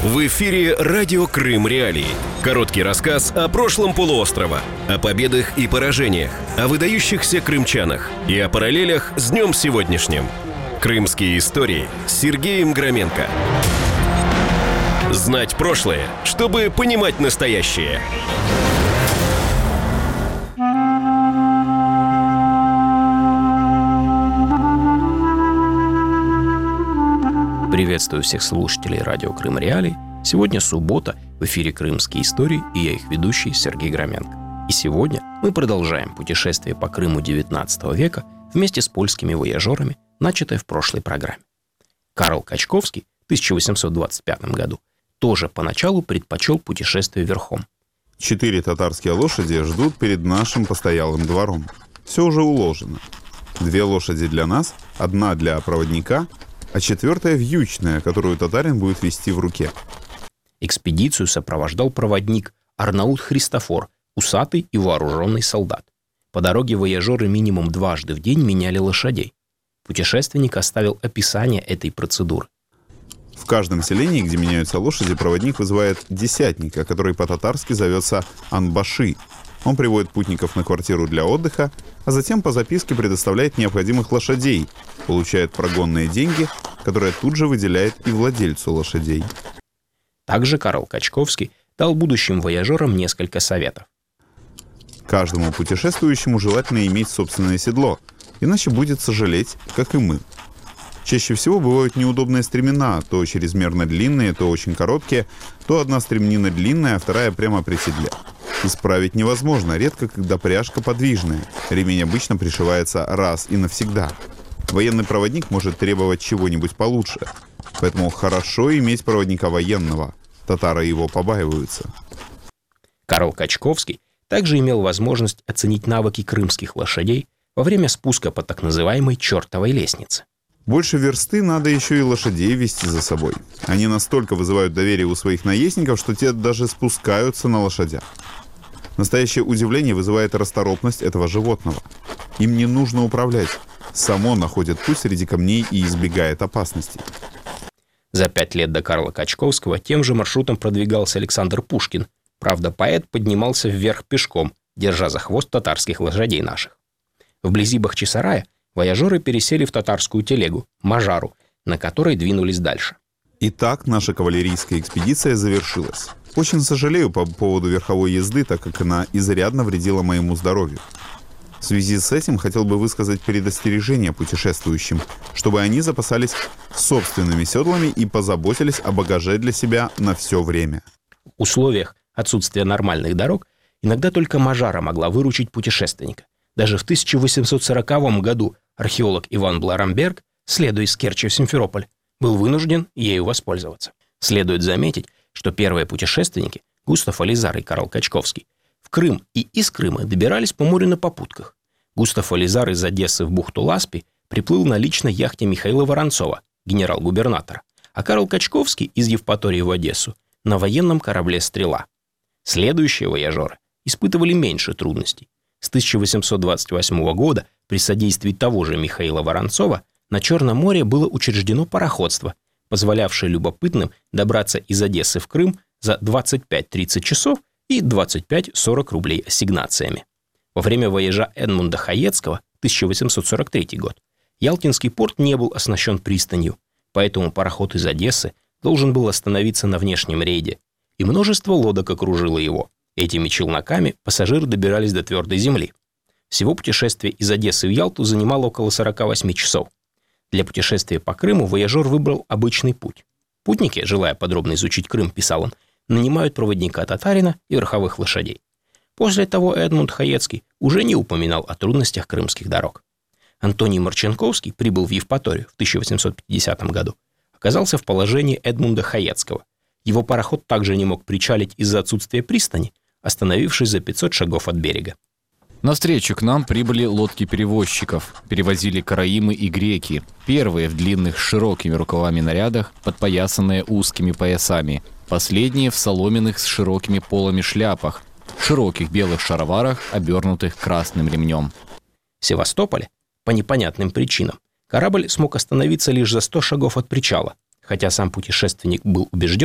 В эфире «Радио Крым Реалии». Короткий рассказ о прошлом полуострова, о победах и поражениях, о выдающихся крымчанах и о параллелях с днем сегодняшним. Крымские истории с Сергеем Громенко. Знать прошлое, чтобы понимать настоящее. Приветствую всех слушателей радио Крым Реалии. Сегодня суббота, в эфире «Крымские истории», и я их ведущий Сергей Громенко. И сегодня мы продолжаем путешествие по Крыму XIX века вместе с польскими вояжерами, начатое в прошлой программе. Карл Качковский в 1825 году тоже поначалу предпочел путешествие верхом. 4 татарские лошади ждут перед нашим постоялым двором. Все уже уложено. 2 лошади для нас, 1 для проводника, а 4 вьючная, которую татарин будет вести в руке. Экспедицию сопровождал проводник Арнаут Христофор, усатый и вооруженный солдат. По дороге вояжеры минимум 2 в день меняли лошадей. Путешественник оставил описание этой процедуры. В каждом селении, где меняются лошади, проводник вызывает десятника, который по-татарски зовется Анбаши. Он приводит путников на квартиру для отдыха, а затем по записке предоставляет необходимых лошадей, получает прогонные деньги, которые тут же выделяет и владельцу лошадей. Также Карл Качковский дал будущим вояжерам несколько советов. Каждому путешествующему желательно иметь собственное седло, иначе будет сожалеть, как и мы. Чаще всего бывают неудобные стремена, то чрезмерно длинные, то очень короткие, то одна стремнина длинная, а вторая прямо при седле. Исправить невозможно, редко когда пряжка подвижная. Ремень обычно пришивается раз и навсегда. Военный проводник может требовать чего-нибудь получше, поэтому хорошо иметь проводника военного. Татары его побаиваются. Карл Качковский также имел возможность оценить навыки крымских лошадей во время спуска по так называемой чертовой лестнице. Больше версты надо еще и лошадей вести за собой. Они настолько вызывают доверие у своих наездников, что те даже спускаются на лошадях. Настоящее удивление вызывает расторопность этого животного. Им не нужно управлять. Само находит путь среди камней и избегает опасностей. За 5 лет до Карла Качковского тем же маршрутом продвигался Александр Пушкин. Правда, поэт поднимался вверх пешком, держа за хвост татарских лошадей наших. Вблизи Бахчисарая вояжеры пересели в татарскую телегу, Мажару, на которой двинулись дальше. Итак, наша кавалерийская экспедиция завершилась. Очень сожалею по поводу верховой езды, так как она изрядно вредила моему здоровью. В связи с этим хотел бы высказать предостережение путешествующим, чтобы они запасались собственными седлами и позаботились о багаже для себя на все время. В условиях отсутствия нормальных дорог иногда только Мажара могла выручить путешественника. Даже в 1840 году археолог Иван Бларамберг, следуя из Керчи в Симферополь, был вынужден ею воспользоваться. Следует заметить, что первые путешественники, Густав Ализар и Карл Качковский, в Крым и из Крыма добирались по морю на попутках. Густав Ализар из Одессы в бухту Ласпи приплыл на личной яхте Михаила Воронцова, генерал-губернатора, а Карл Качковский из Евпатории в Одессу на военном корабле «Стрела». Следующие вояжеры испытывали меньше трудностей. С 1828 года при содействии того же Михаила Воронцова на Черном море было учреждено пароходство, позволявшее любопытным добраться из Одессы в Крым за 25-30 часов и 25-40 рублей ассигнациями. Во время вояжа Эдмунда Хаецкого, 1843 год, Ялтинский порт не был оснащен пристанью, поэтому пароход из Одессы должен был остановиться на внешнем рейде, и множество лодок окружило его. Этими челноками пассажиры добирались до твердой земли. Всего путешествие из Одессы в Ялту занимало около 48 часов. Для путешествия по Крыму вояжер выбрал обычный путь. Путники, желая подробно изучить Крым, писал он, нанимают проводника-татарина и верховых лошадей. После того Эдмунд Хаецкий уже не упоминал о трудностях крымских дорог. Антоний Марченковский прибыл в Евпаторию в 1850 году. Оказался в положении Эдмунда Хаецкого. Его пароход также не мог причалить из-за отсутствия пристани, остановившись за 500 шагов от берега. Навстречу к нам прибыли лодки перевозчиков. Перевозили караимы и греки. Первые в длинных с широкими рукавами нарядах, подпоясанные узкими поясами. Последние в соломенных с широкими полами шляпах, широких белых шароварах, обернутых красным ремнем. В Севастополе, по непонятным причинам, корабль смог остановиться лишь за 100 шагов от причала, хотя сам путешественник был убежден,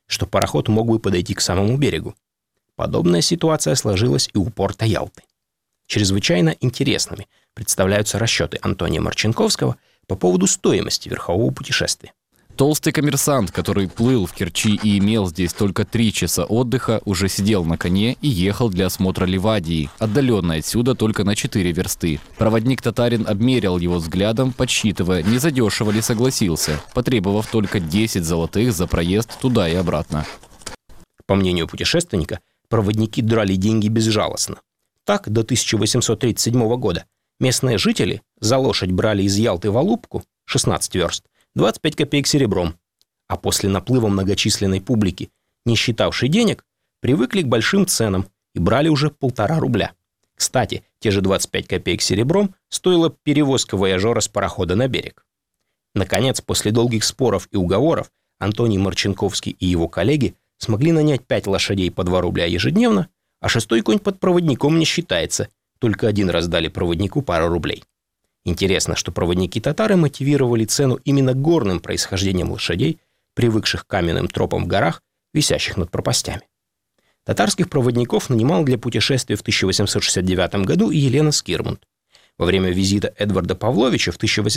что пароход мог бы подойти к самому берегу. Подобная ситуация сложилась и у порта Ялты. Чрезвычайно интересными представляются расчеты Антония Марченковского по поводу стоимости верхового путешествия. Толстый коммерсант, который плыл в Керчи и имел здесь только 3 часа отдыха, уже сидел на коне и ехал для осмотра Ливадии, отдаленной отсюда только на 4 версты. Проводник-татарин обмерил его взглядом, подсчитывая, не задешево ли согласился, потребовав только 10 золотых за проезд туда и обратно. По мнению путешественника, проводники драли деньги безжалостно. Так, до 1837 года местные жители за лошадь брали из Ялты в Алупку, 16 верст, 25 копеек серебром, а после наплыва многочисленной публики, не считавшей денег, привыкли к большим ценам и брали уже 1,5 рубля. Кстати, те же 25 копеек серебром стоила перевозка вояжера с парохода на берег. Наконец, после долгих споров и уговоров, Антоний Марченковский и его коллеги смогли нанять 5 лошадей по 2 рубля ежедневно, а 6-й конь под проводником не считается, только 1 раз дали проводнику пару рублей. Интересно, что проводники-татары мотивировали цену именно горным происхождением лошадей, привыкших к каменным тропам в горах, висящих над пропастями. Татарских проводников нанимал для путешествия в 1869 году и Елена Скирмунд. Во время визита Эдварда Павловича в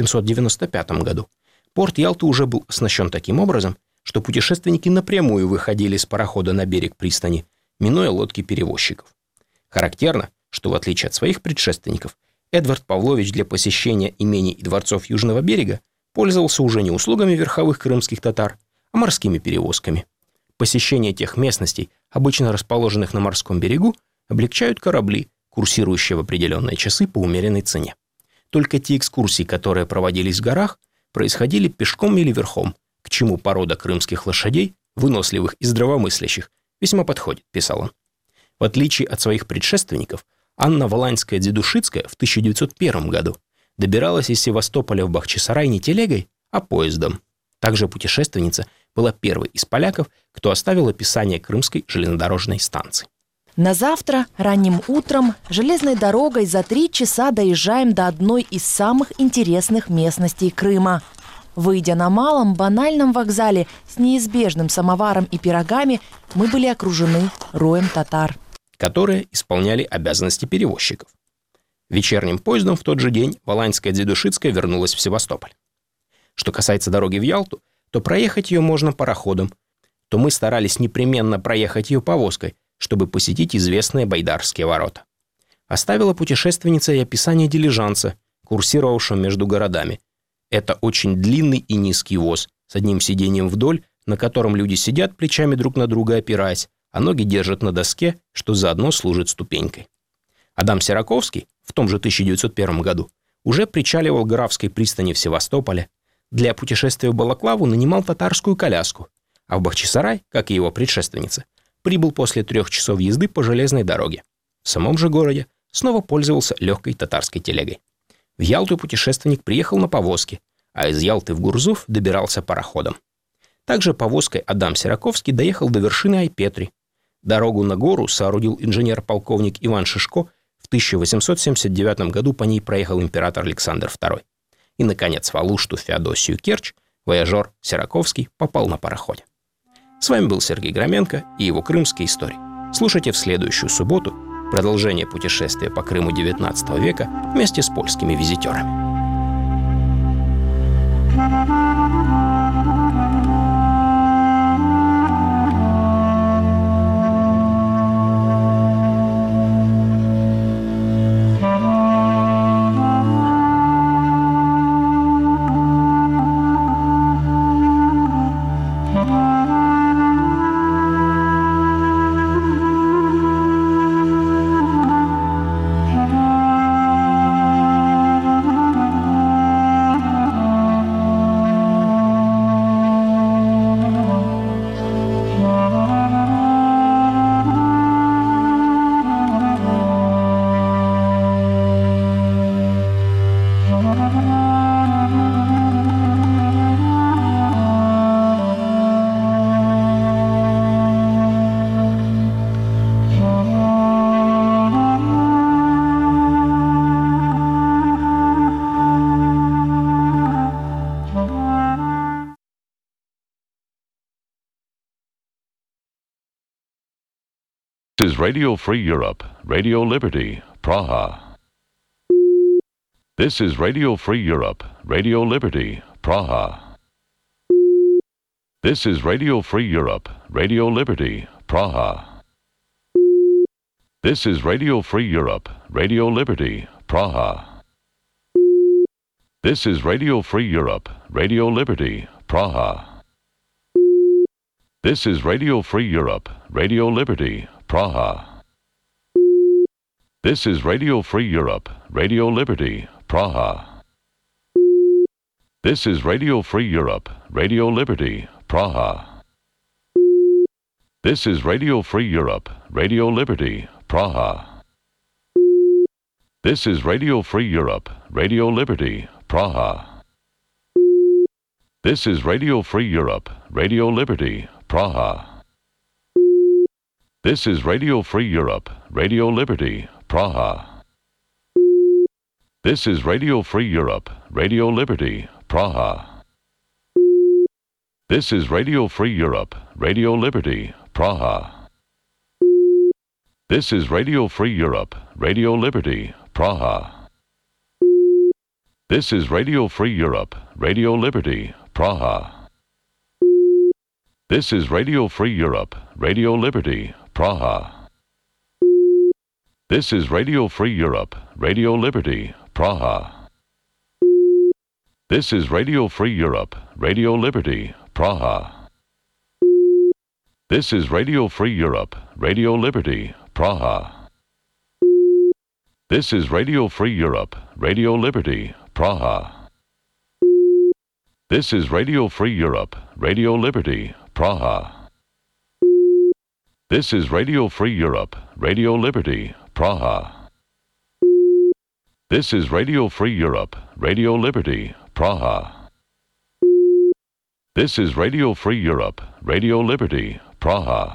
1895 году порт Ялты уже был оснащен таким образом, что путешественники напрямую выходили с парохода на берег пристани, минуя лодки перевозчиков. Характерно, что в отличие от своих предшественников, Эдвард Павлович для посещения имений и дворцов Южного берега пользовался уже не услугами верховых крымских татар, а морскими перевозками. Посещение тех местностей, обычно расположенных на морском берегу, облегчают корабли, курсирующие в определенные часы по умеренной цене. Только те экскурсии, которые проводились в горах, происходили пешком или верхом, к чему порода крымских лошадей, выносливых и здравомыслящих, весьма подходит, писал он. В отличие от своих предшественников, Анна Воланская-Дзедушицкая в 1901 году добиралась из Севастополя в Бахчисарай не телегой, а поездом. Также путешественница была первой из поляков, кто оставил описание Крымской железнодорожной станции. На завтра, ранним утром, железной дорогой за 3 часа доезжаем до одной из самых интересных местностей Крыма. Выйдя на малом банальном вокзале с неизбежным самоваром и пирогами, мы были окружены роем татар, которые исполняли обязанности перевозчиков. Вечерним поездом в тот же день Воланская-Дзедушицкая вернулась в Севастополь. Что касается дороги в Ялту, то проехать ее можно пароходом, то мы старались непременно проехать ее повозкой, чтобы посетить известные Байдарские ворота. Оставила путешественница и описание дилижанса, курсировавшего между городами. Это очень длинный и низкий воз с одним сиденьем вдоль, на котором люди сидят плечами друг на друга опираясь, а ноги держат на доске, что заодно служит ступенькой. Адам Сираковский в том же 1901 году уже причаливал к Графской пристани в Севастополе. Для путешествия в Балаклаву нанимал татарскую коляску, а в Бахчисарай, как и его предшественница, прибыл после 3 часов езды по железной дороге. В самом же городе снова пользовался легкой татарской телегой. В Ялту путешественник приехал на повозке, а из Ялты в Гурзуф добирался пароходом. Также повозкой Адам Сираковский доехал до вершины Айпетри. Дорогу на гору соорудил инженер-полковник Иван Шишко. В 1879 году по ней проехал император Александр II. И, наконец, в Алушту, Феодосию, Керчь вояжер Сираковский попал на пароходе. С вами был Сергей Громенко и его крымские истории. Слушайте в следующую субботу продолжение путешествия по Крыму XIX века вместе с польскими визитерами. is Radio Free Europe, Radio Liberty, Praha. This is Radio Free Europe, Radio Liberty, Praha. This is Radio Free Europe, Radio Liberty, Praha. This is Radio Free Europe, Radio Liberty, Praha. This is Radio Free Europe, Radio Liberty, Praha. This is Radio Free Europe, Radio Liberty, Praha. This is Radio Free Europe, Radio Liberty, Praha. This is Radio Free Europe, Radio Liberty, Praha. This is Radio Free Europe, Radio Liberty, Praha. This is Radio Free Europe, Radio Liberty, Praha. This is Radio Free Europe, Radio Liberty, Praha. This is Radio Free Europe, Radio Liberty, Praha. This is Radio Free Europe, Radio Liberty, Praha. This is Radio Free Europe, Radio Liberty, Praha. This is Radio Free Europe, Radio Liberty, Praha. This is Radio Free Europe, Radio Liberty, Praha. This is Radio Free Europe, Radio Liberty, Praha. This is Radio Free Europe, Radio Liberty, Praha. This is Radio Free Europe, Radio Liberty, Praha. This is Radio Free Europe, Radio Liberty, Praha. This is Radio Free Europe, Radio Liberty, Praha. This is Radio Free Europe, Radio Liberty, Praha. This is Radio Free Europe, Radio Liberty, Praha. This is Radio Free Europe, Radio Liberty, Praha. This is Radio Free Europe, Radio Liberty, Praha.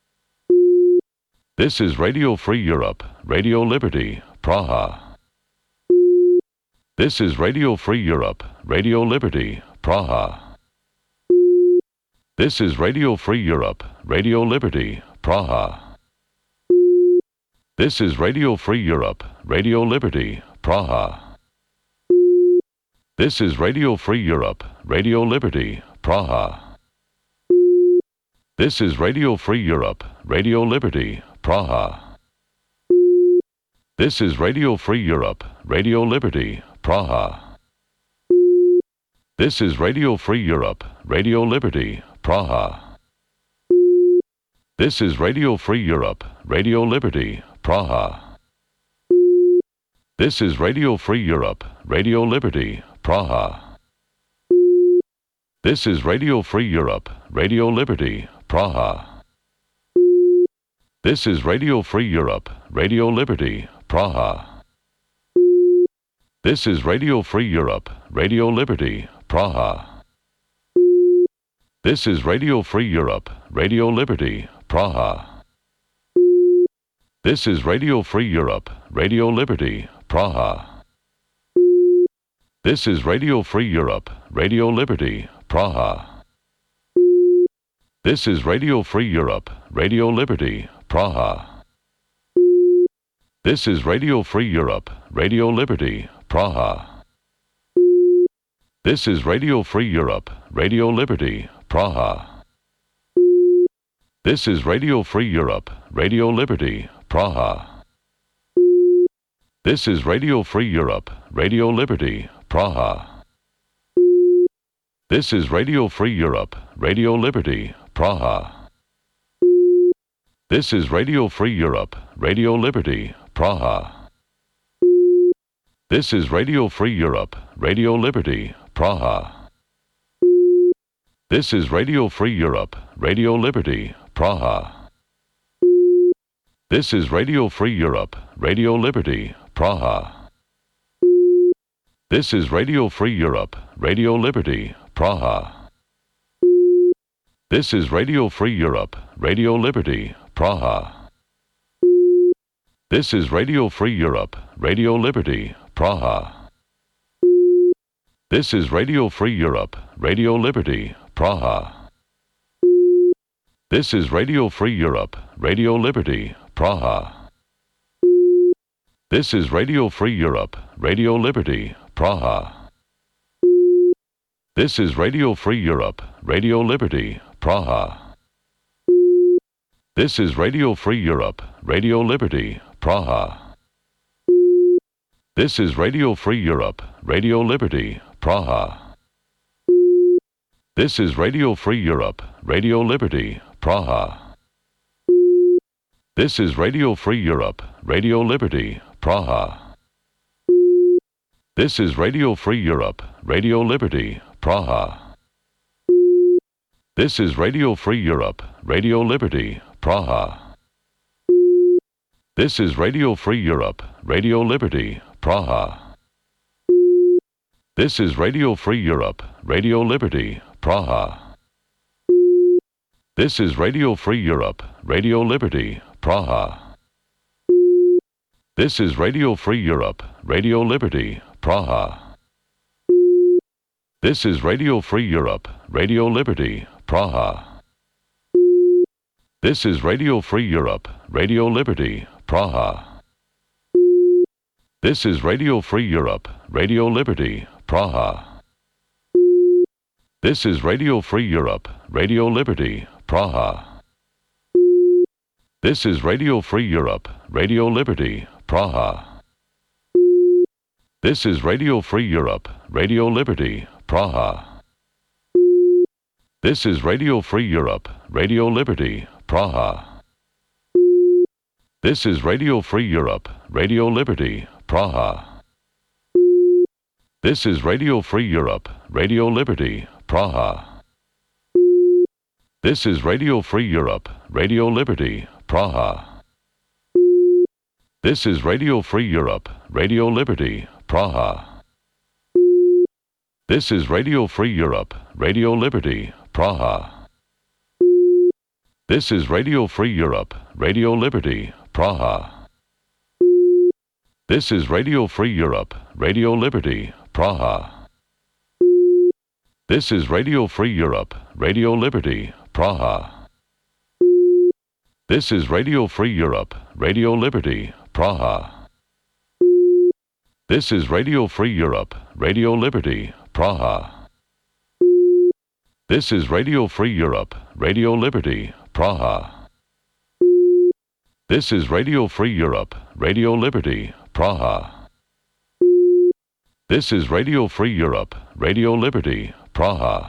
This is Radio Free Europe, Radio Liberty, Praha. This is Radio Free Europe, Radio Liberty, Praha. This is Radio Free Europe, Radio Liberty, Praha. This is Radio Free Europe, Radio Liberty, Praha. This is Radio Free Europe, Radio Liberty, Praha. This is Radio Free Europe, Radio Liberty, Praha. This is Radio Free Europe, Radio Liberty, Praha. This is Radio Free Europe, Radio Liberty, Praha. This is Radio Free Europe, Radio Liberty, Praha. This is Radio Free Europe, Radio Liberty, Praha. This is Radio Free Europe, Radio Liberty, Praha. This is Radio Free Europe, Radio Liberty, Praha. This is Radio Free Europe, Radio Liberty, Praha. This is Radio Free Europe, Radio Liberty, Praha. This is Radio Free Europe, Radio Liberty, Praha. This is Radio Free Europe, Radio Liberty, Praha. This is Radio Free Europe, Radio Liberty, Praha. This is Radio Free Europe, Radio Liberty, Praha. This is Radio Free Europe, Radio Liberty, Praha. This is Radio Free Europe, Radio Liberty, Praha. This is Radio Free Europe, Radio Liberty, Praha. This is Radio Free Europe, Radio Liberty, Praha. This is Radio Free Europe, Radio Liberty, Praha. This is Radio Free Europe, Radio Liberty, Praha. This is Radio Free Europe, Radio Liberty, Praha. This is Radio Free Europe, Radio Liberty, Praha. This is Radio Free Europe, Radio Liberty, Praha. This is Radio Free Europe, Radio Liberty, Praha. This is Radio Free Europe, Radio Liberty, Praha. This is Radio Free Europe, Radio Liberty, Praha. This is Radio Free Europe, Radio Liberty, Praha. This is Radio Free Europe, Radio Liberty, Praha. This is Radio Free Europe, Radio Liberty, Praha. This is Radio Free Europe, Radio Liberty, Praha. This is Radio Free Europe, Radio Liberty, Praha. This is Radio Free Europe, Radio Liberty, Praha. This is Radio Free Europe, Radio Liberty, Praha. This is Radio Free Europe, Radio Liberty, Praha. This is Radio Free Europe, Radio Liberty, Praha. This is Radio Free Europe, Radio Liberty, Praha. This is Radio Free Europe, Radio Liberty, Praha. This is Radio Free Europe, Radio Liberty, Praha. This is Radio Free Europe, Radio Liberty, Praha. This is Radio Free Europe, Radio Liberty, Praha. This is Radio Free Europe, Radio Liberty, Praha. This is Radio Free Europe, Radio Liberty, Praha. This is Radio Free Europe, Radio Liberty, Praha. This is Radio Free Europe, Radio Liberty, Praha. This is Radio Free Europe, Radio Liberty, Praha. This is Radio Free Europe, Radio Liberty, Praha. This is Radio Free Europe, Radio Liberty, Praha. This is Radio Free Europe, Radio Liberty, Praha. This is Radio Free Europe, Radio Liberty, Praha. This is Radio Free Europe, Radio Liberty, Praha. This is Radio Free Europe, Radio Liberty, Praha. This is Radio Free Europe, Radio Liberty, Praha. This is Radio Free Europe, Radio Liberty, Praha. This is Radio Free Europe, Radio Liberty, Praha. This is Radio Free Europe, Radio Liberty, Praha. This is Radio Free Europe, Radio Liberty, Praha. This is Radio Free Europe, Radio Liberty, Praha. This is Radio Free Europe, Radio Liberty, Praha. This is Radio Free Europe, Radio Liberty, Praha.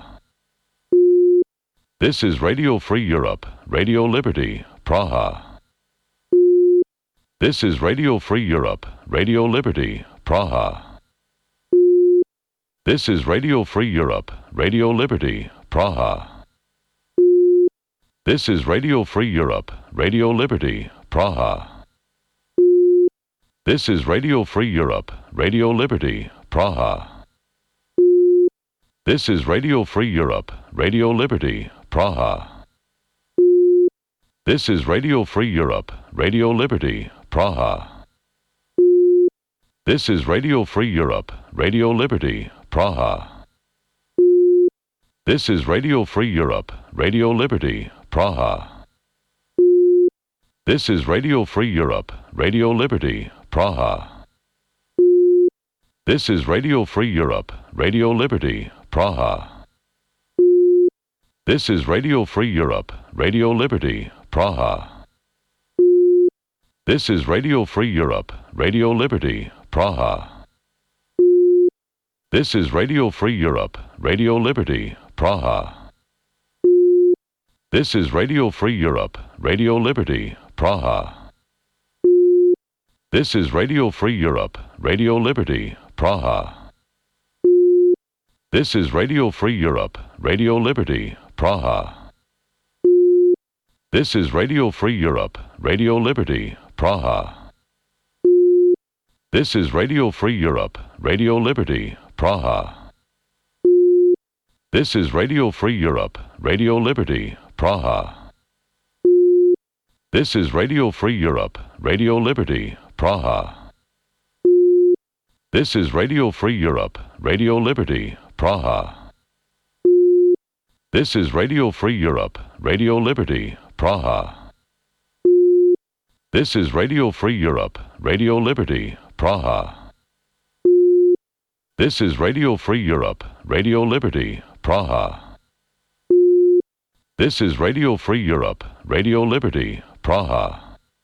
This is Radio Free Europe, Radio Liberty, Praha. This is Radio Free Europe, Radio Liberty, Praha. This is Radio Free Europe, Radio Liberty, Praha. This is Radio Free Europe, Radio Liberty, Praha. This is Radio Free Europe, Radio Liberty, Praha. This is Radio Free Europe, Radio Liberty, Praha. This is Radio Free Europe, Radio Liberty, Praha. This is Radio Free Europe, Radio Liberty, Praha. This is Radio Free Europe, Radio Liberty, Praha. This is Radio Free Europe, Radio Liberty, Praha. This is Radio Free Europe, Radio Liberty, Praha. This is Radio Free Europe, Radio Liberty, Praha. This is Radio Free Europe, Radio Liberty, Praha. This is Radio Free Europe, Radio Liberty, Praha. This is Radio Free Europe, Radio Liberty, Praha. This is Radio Free Europe, Radio Liberty, Praha. This is Radio Free Europe, Radio Liberty, Praha. This is Radio Free Europe, Radio Liberty, Praha. This is Radio Free Europe, Radio Liberty, Praha. This is Radio Free Europe, Radio Liberty, Praha. This is Radio Free Europe, Radio Liberty, Praha. This is Radio Free Europe, Radio Liberty, Praha. This is Radio Free Europe, Radio Liberty, Praha. This is Radio Free Europe, Radio Liberty, Praha. This is Radio Free Europe, Radio Liberty, Praha. This is Radio Free Europe, Radio Liberty, Praha.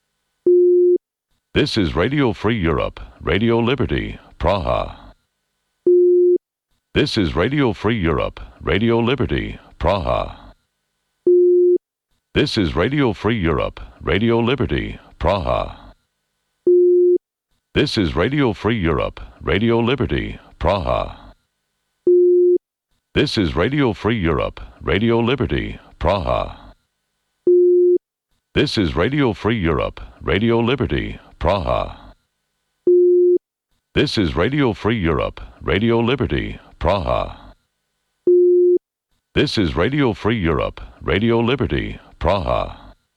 This is Radio Free Europe, Radio Liberty, Praha. This is Radio Free Europe, Radio Liberty, Praha. This is Radio Free Europe, Radio Liberty, Praha. This is Radio Free Europe, Radio Liberty, Praha. This is Radio Free Europe, Radio Liberty, Praha. This is Radio Free Europe, Radio Liberty, Praha. This is Radio Free Europe, Radio Liberty, Praha. This is Radio Free Europe, Radio Liberty, Praha.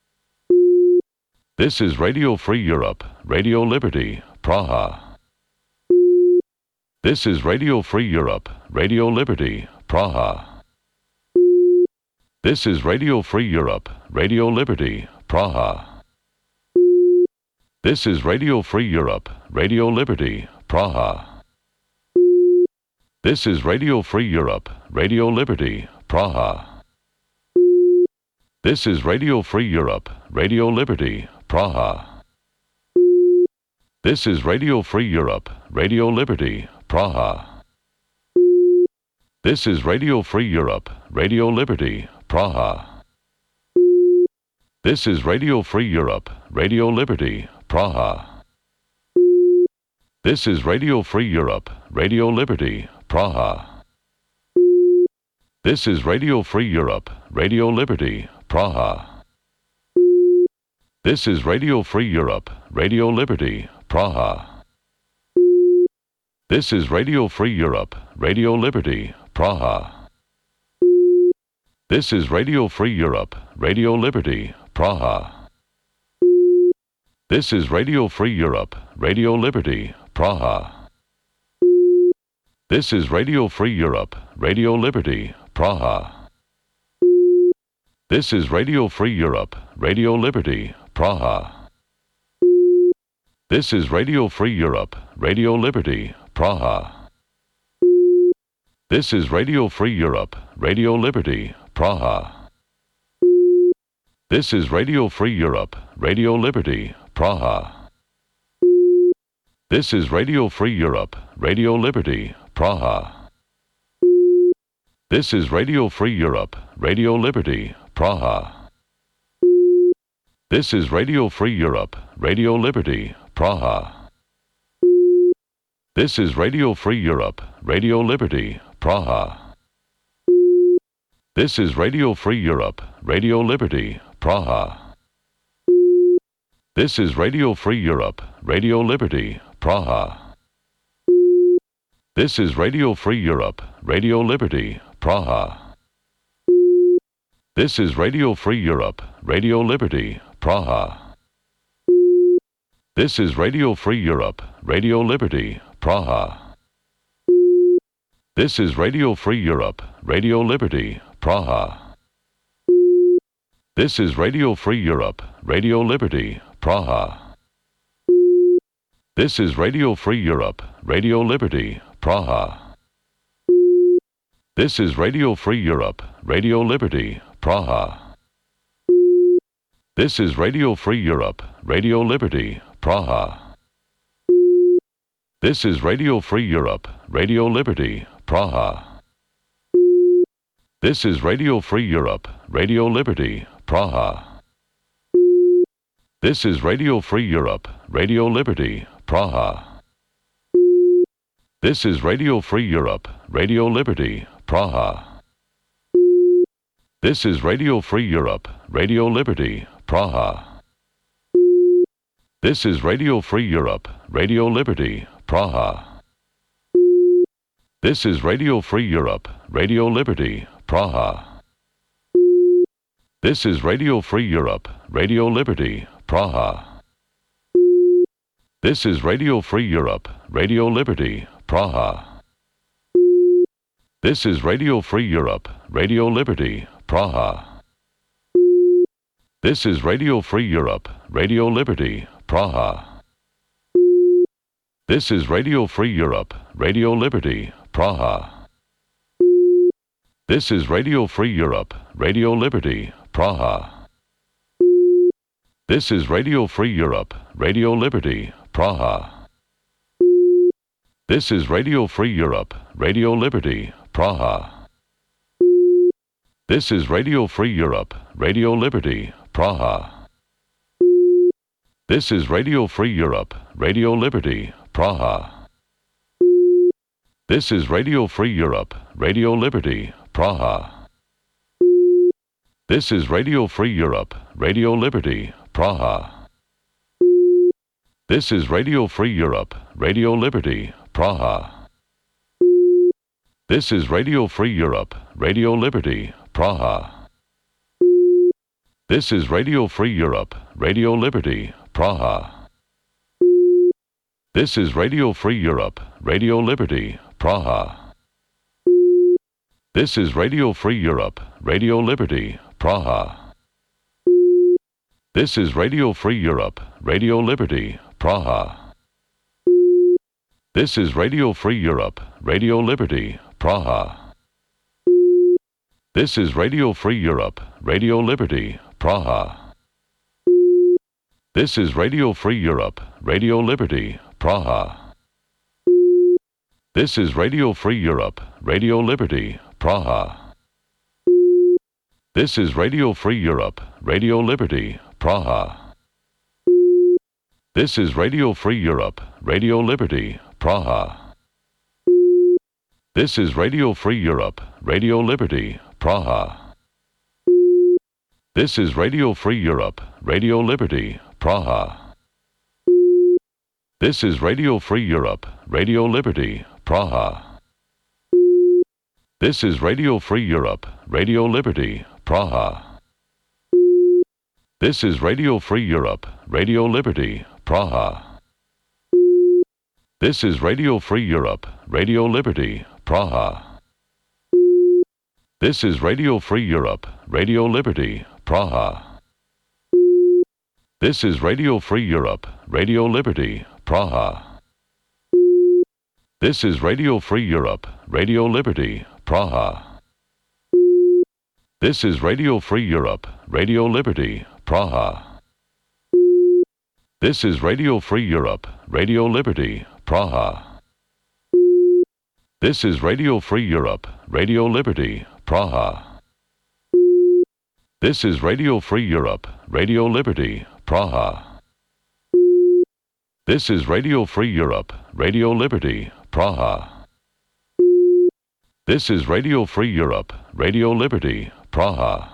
This is Radio Free Europe, Radio Liberty, Praha. This is Radio Free Europe, Radio Liberty, Praha. This is Radio Free Europe, Radio Liberty, Praha. This is Radio Free Europe, Radio Liberty, Praha. This is Radio Free Europe, Radio Liberty, Praha. This is Radio Free Europe, Radio Liberty, Praha. This is Radio Free Europe, Radio Liberty, Praha. This is Radio Free Europe, Radio Liberty, Praha. This is Radio Free Europe, Radio Liberty, Praha. This is Radio Free Europe, Radio Liberty, Praha. This is Radio Free Europe, Radio Liberty, Praha. This is Radio Free Europe, Radio Liberty, Praha. This is Radio Free Europe, Radio Liberty, Praha. This is Radio Free Europe, Radio Liberty, Praha. This is Radio Free Europe, Radio Liberty, Praha. This is Radio Free Europe, Radio Liberty, Praha. This is Radio Free Europe, Radio Liberty, Praha. This is Radio Free Europe, Radio Liberty, Praha. This is Radio Free Europe, Radio Liberty, Praha. This is Radio Free Europe, Radio Liberty, Praha. This is Radio Free Europe, Radio Liberty, Praha. This is Radio Free Europe, Radio Liberty, Praha. This is Radio Free Europe, Radio Liberty, Praha. This is Radio Free Europe, Radio Liberty, Praha. This is Radio Free Europe, Radio Liberty, Praha. This is Radio Free Europe, Radio Liberty, Praha. This is Radio Free Europe, Radio Liberty, Praha. This is Radio Free Europe, Radio Liberty, Praha. This is Radio Free Europe, Radio Liberty, Praha. This is Radio Free Europe, Radio Liberty, Praha. This is Radio Free Europe, Radio Liberty, Praha. This is Radio Free Europe, Radio Liberty, Praha. This is Radio Free Europe, Radio Liberty, Praha. This is Radio Free Europe, Radio Liberty, Praha. This is Radio Free Europe, Radio Liberty, Praha. This is Radio Free Europe, Radio Liberty, Praha. This is Radio Free Europe, Radio Liberty, Praha. This is Radio Free Europe, Radio Liberty, Praha. This is Radio Free Europe, Radio Liberty, Praha. This is Radio Free Europe, Radio Liberty, Praha. This is Radio Free Europe, Radio Liberty, Praha. This is Radio Free Europe, Radio Liberty, Praha. This is Radio Free Europe, Radio Liberty, Praha. This is Radio Free Europe, Radio Liberty, Praha. This is Radio Free Europe, Radio Liberty, Praha. This is Radio Free Europe, Radio Liberty, Praha. This is Radio Free Europe, Radio Liberty, Praha. This is Radio Free Europe, Radio Liberty, Praha. This is Radio Free Europe, Radio Liberty, Praha. This is Radio Free Europe, Radio Liberty, Praha. This is Radio Free Europe, Radio Liberty, Praha. This is Radio Free Europe, Radio Liberty, Praha. This is Radio Free Europe, Radio Liberty, Praha. This is Radio Free Europe, Radio Liberty, Praha. This is Radio Free Europe, Radio Liberty, Praha. This is Radio Free Europe, Radio Liberty, Praha. This is Radio Free Europe, Radio Liberty, Praha. This is Radio Free Europe, Radio Liberty, Praha. This is Radio Free Europe, Radio Liberty, Praha. This is Radio Free Europe, Radio Liberty, Praha. This is Radio Free Europe, Radio Liberty, Praha. This is Radio Free Europe, Radio Liberty, Praha. This is Radio Free Europe, Radio Liberty, Praha. This is Radio Free Europe, Radio Liberty, Praha. This is Radio Free Europe, Radio Liberty, Praha. This is Radio Free Europe, Radio Liberty, Praha. This is Radio Free Europe, Radio Liberty, Praha. This is Radio Free Europe, Radio Liberty, Praha. This is Radio Free Europe, Radio Liberty, Praha. This is Radio Free Europe, Radio Liberty, Praha. This is Radio Free Europe, Radio Liberty, Praha. This is Radio Free Europe, Radio Liberty, Praha. This is Radio Free Europe, Radio Liberty, Praha. This is Radio Free Europe, Radio Liberty, Praha. This is Radio Free Europe, Radio Liberty, Praha. This is Radio Free Europe, Radio Liberty, Praha. This is Radio Free Europe, Radio Liberty, Praha. This is Radio Free Europe, Radio Liberty, Praha. This is Radio Free Europe, Radio Liberty, Praha. This is Radio Free Europe, Radio Liberty, Praha.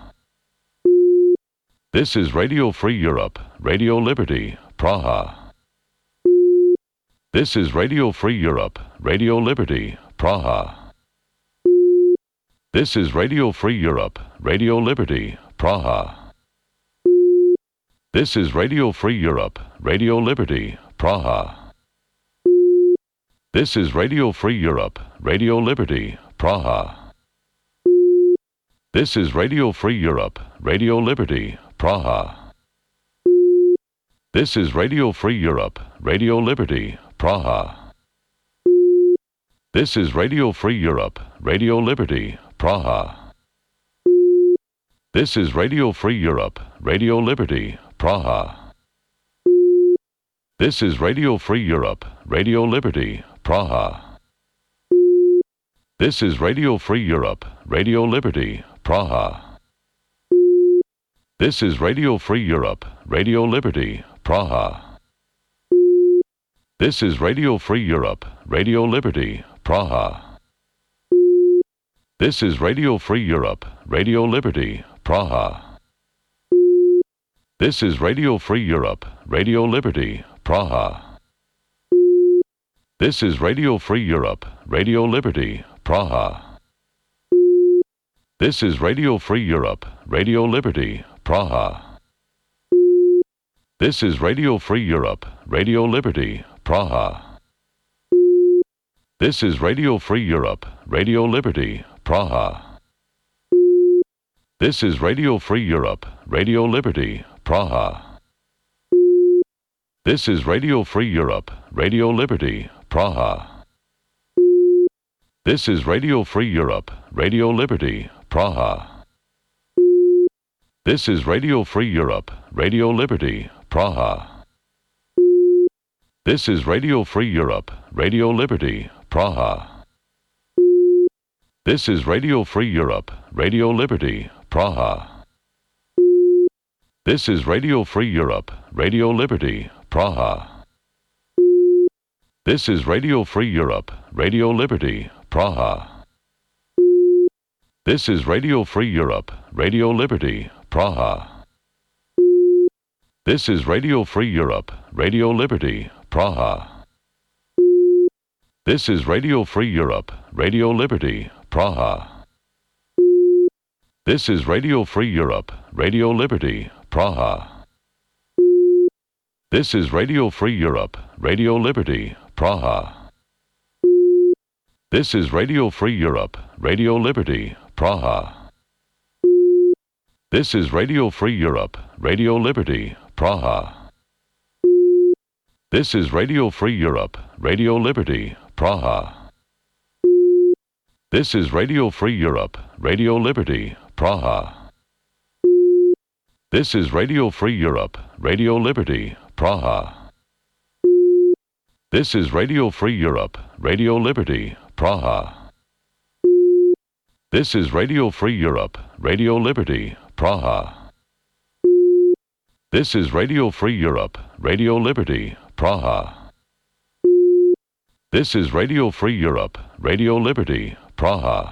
This is Radio Free Europe, Radio Liberty, Praha. This is Radio Free Europe, Radio Liberty, Praha. This is Radio Free Europe, Radio Liberty, Praha. This is Radio Free Europe, Radio Liberty, Praha. This is Radio Free Europe, Radio Liberty, Praha. This is Radio Free Europe, Radio Liberty, Praha. This is Radio Free Europe, Radio Liberty, Praha. This is Radio Free Europe, Radio Liberty, Praha. This is Radio Free Europe, Radio Liberty, Praha. This is Radio Free Europe, Radio Liberty, Praha. This is Radio Free Europe, Radio Liberty, Praha. This is Radio Free Europe, Radio Liberty, Praha. This is Radio Free Europe, Radio Liberty, Praha. This is Radio Free Europe, Radio Liberty, Praha. This is Radio Free Europe, Radio Liberty, Praha. This is Radio Free Europe, Radio Liberty, Praha. This is Radio Free Europe, Radio Liberty, Praha. This is Radio Free Europe, Radio Liberty, Praha. This is Radio Free Europe, Radio Liberty, Praha. This is Radio Free Europe, Radio Liberty, Praha. This is Radio Free Europe, Radio Liberty, Praha. This is Radio Free Europe, Radio Liberty, Praha. This is Radio Free Europe, Radio Liberty, Praha. This is Radio Free Europe, Radio Liberty, Praha. This is Radio Free Europe, Radio Liberty, Praha. This is Radio Free Europe, Radio Liberty, Praha. This is Radio Free Europe, Radio Liberty, Praha. This is Radio Free Europe, Radio Liberty, Praha. This is Radio Free Europe, Radio Liberty, Praha. This is Radio Free Europe, Radio Liberty, Praha. This is Radio Free Europe, Radio Liberty, Praha. This is Radio Free Europe, Radio Liberty, Praha. This is Radio Free Europe, Radio Liberty, Praha. This is Radio Free Europe, Radio Liberty, Praha. This is Radio Free Europe, Radio Liberty, Praha. This is Radio Free Europe, Radio Liberty, Praha. This is Radio Free Europe, Radio Liberty, Praha. This is Radio Free Europe, Radio Liberty, Praha. This is Radio Free Europe, Radio Liberty, Praha. This is Radio Free Europe, Radio Liberty, Praha. This is Radio Free Europe, Radio Liberty, Praha.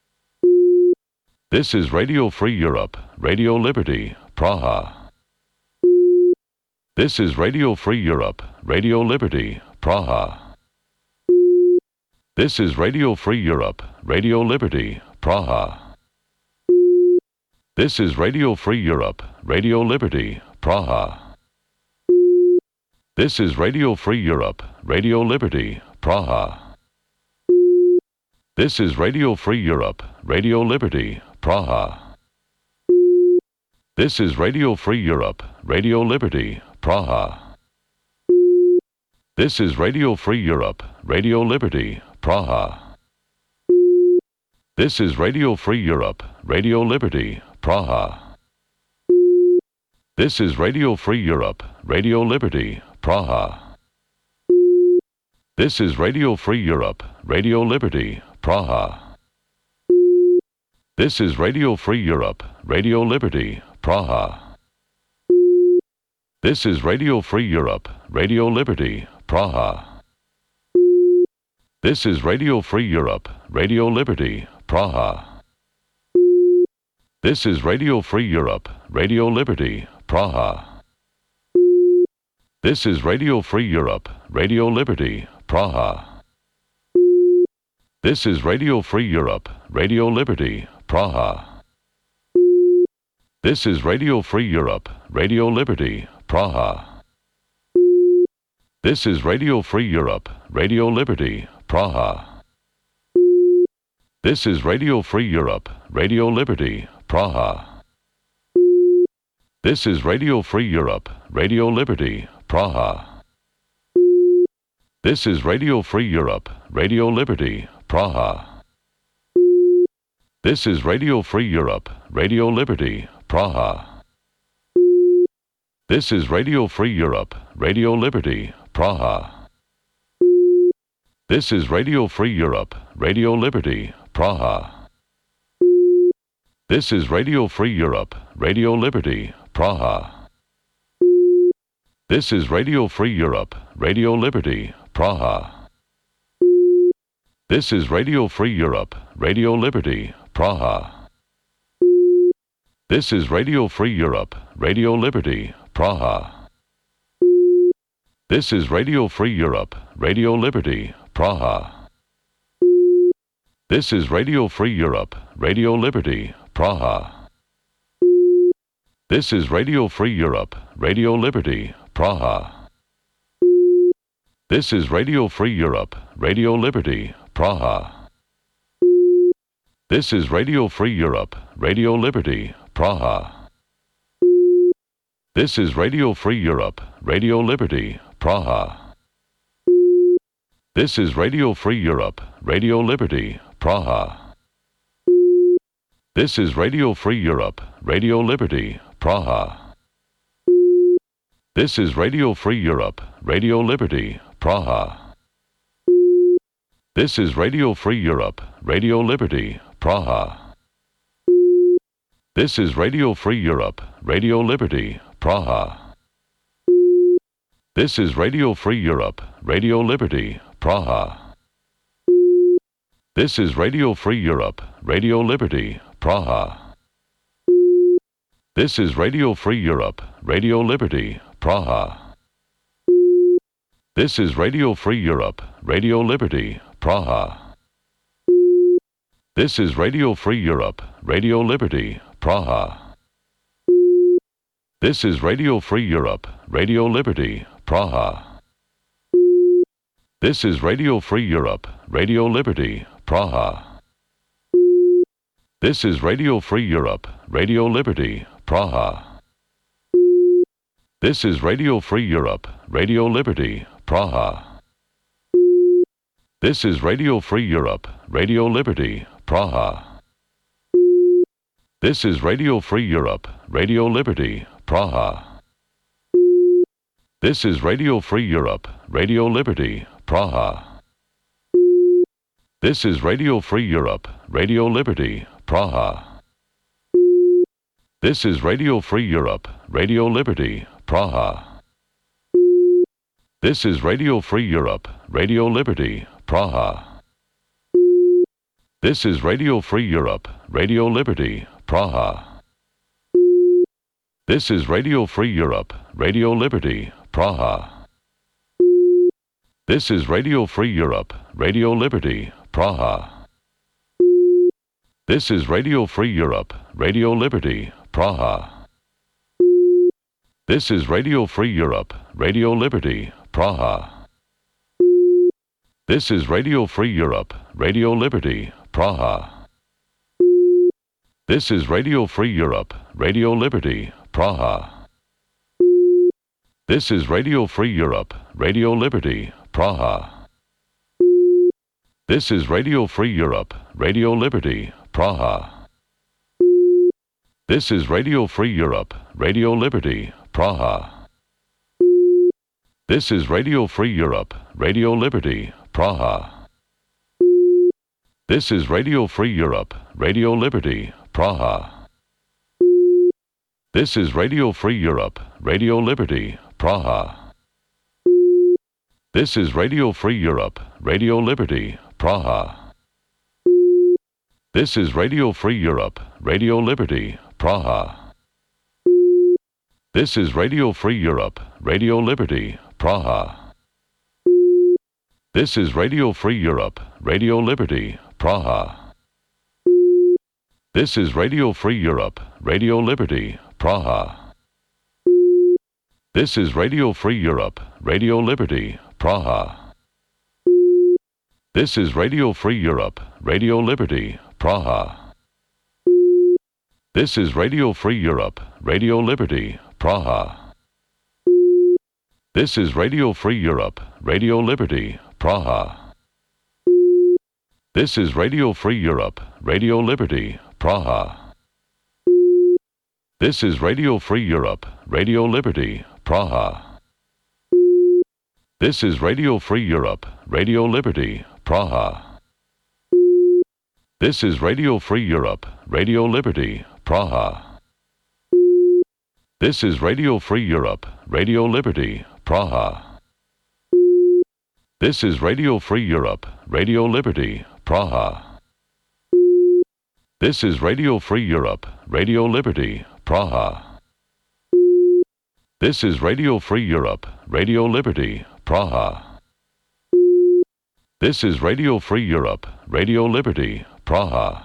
This is Radio Free Europe, Radio Liberty, Praha. This is Radio Free Europe, Radio Liberty, Praha. This is Radio Free Europe, Radio Liberty, Praha. This is Radio Free Europe, Radio Liberty, Praha. This is Radio Free Europe, Radio Liberty, Praha. This is Radio Free Europe, Radio Liberty, Praha. This is Radio Free Europe, Radio Liberty, Praha. This is Radio Free Europe, Radio Liberty, Praha. This is Radio Free Europe, Radio Liberty, Praha. This is Radio Free Europe, Radio Liberty, Praha. This is Radio Free Europe, Radio Liberty, Praha. This is Radio Free Europe, Radio Liberty, Praha. This is Radio Free Europe, Radio Liberty, Praha. This is Radio Free Europe, Radio Liberty, Praha. This is Radio Free Europe, Radio Liberty, Praha. This is Radio Free Europe, Radio Liberty, Praha. This is Radio Free Europe, Radio Liberty, Praha. This is Radio Free Europe, Radio Liberty, Praha. This is Radio Free Europe, Radio Liberty, Praha. This is Radio Free Europe, Radio Liberty, Praha. This is Radio Free Europe, Radio Liberty, Praha. This is Radio Free Europe, Radio Liberty, Praha. This is Radio Free Europe, Radio Liberty, Praha. This is Radio Free Europe, Radio Liberty, Praha. This is Radio Free Europe, Radio Liberty, Praha. This is Radio Free Europe, Radio Liberty, Praha. This is Radio Free Europe, Radio Liberty, Praha. This is Radio Free Europe, Radio Liberty, Praha. This is Radio Free Europe, Radio Liberty, Praha. This is Radio Free Europe, Radio Liberty, Praha. This is Radio Free Europe, Radio Liberty, Praha. This is Radio Free Europe, Radio Liberty, Praha. This is Radio Free Europe, Radio Liberty, Praha. This is Radio Free Europe, Radio Liberty, Praha. This is Radio Free Europe, Radio Liberty, Praha. This is Radio Free Europe, Radio Liberty, Praha. This is Radio Free Europe, Radio Liberty, Praha. This is Radio Free Europe, Radio Liberty, Praha. This is Radio Free Europe, Radio Liberty, Praha. This is Radio Free Europe, Radio Liberty, Praha. This is Radio Free Europe, Radio Liberty, Praha. This is Radio Free Europe, Radio Liberty, Praha. This is Radio Free Europe, Radio Liberty, Praha. This is Radio Free Europe, Radio Liberty, Praha. This is Radio Free Europe, Radio Liberty, Praha. This is Radio Free Europe, Radio Liberty, Praha. This is Radio Free Europe, Radio Liberty, Praha. This is Radio Free Europe, Radio Liberty, Praha. This is Radio Free Europe, Radio Liberty, Praha. This is Radio Free Europe, Radio Liberty, Praha. This is Radio Free Europe, Radio Liberty, Praha. This is Radio Free Europe, Radio Liberty, Praha. This is Radio Free Europe, Radio Liberty, Praha. This is Radio Free Europe, Radio Liberty, Praha. This is Radio Free Europe, Radio Liberty, Praha. This is Radio Free Europe, Radio Liberty, Praha. This is Radio Free Europe, Radio Liberty, Praha. This is Radio Free Europe, Radio Liberty, Praha. This is Radio Free Europe, Radio Liberty, Praha. This is Radio Free Europe, Radio Liberty, Praha. This is Radio Free Europe, Radio Liberty, Praha. This is Radio Free Europe, Radio Liberty, Praha. This is Radio Free Europe, Radio Liberty, Praha. This is Radio Free Europe, Radio Liberty, Praha. This is Radio Free Europe, Radio Liberty, Praha. This is Radio Free Europe, Radio Liberty, Praha. This is Radio Free Europe, Radio Liberty, Praha. This is Radio Free Europe, Radio Liberty, Praha. This is Radio Free Europe, Radio Liberty, Praha. This is Radio Free Europe, Radio Liberty, Praha. This is Radio Free Europe, Radio Liberty, Praha. This is Radio Free Europe, Radio Liberty, Praha. This is Radio Free Europe, Radio Liberty, Praha. This is Radio Free Europe, Radio Liberty, Praha. This is Radio Free Europe, Radio Liberty, Praha. This is Radio Free Europe, Radio Liberty, Praha. This is Radio Free Europe, Radio Liberty, Praha. This is Radio Free Europe, Radio Liberty, Praha. This is Radio Free Europe, Radio Liberty, Praha. This is Radio Free Europe, Radio Liberty, Praha. This is Radio Free Europe, Radio Liberty, Praha. This is Radio Free Europe, Radio Liberty, Praha. This is Radio Free Europe, Radio Liberty, Praha. This is Radio Free Europe, Radio Liberty, Praha. This is Radio Free Europe, Radio Liberty, Praha. This is Radio Free Europe, Radio Liberty, Praha.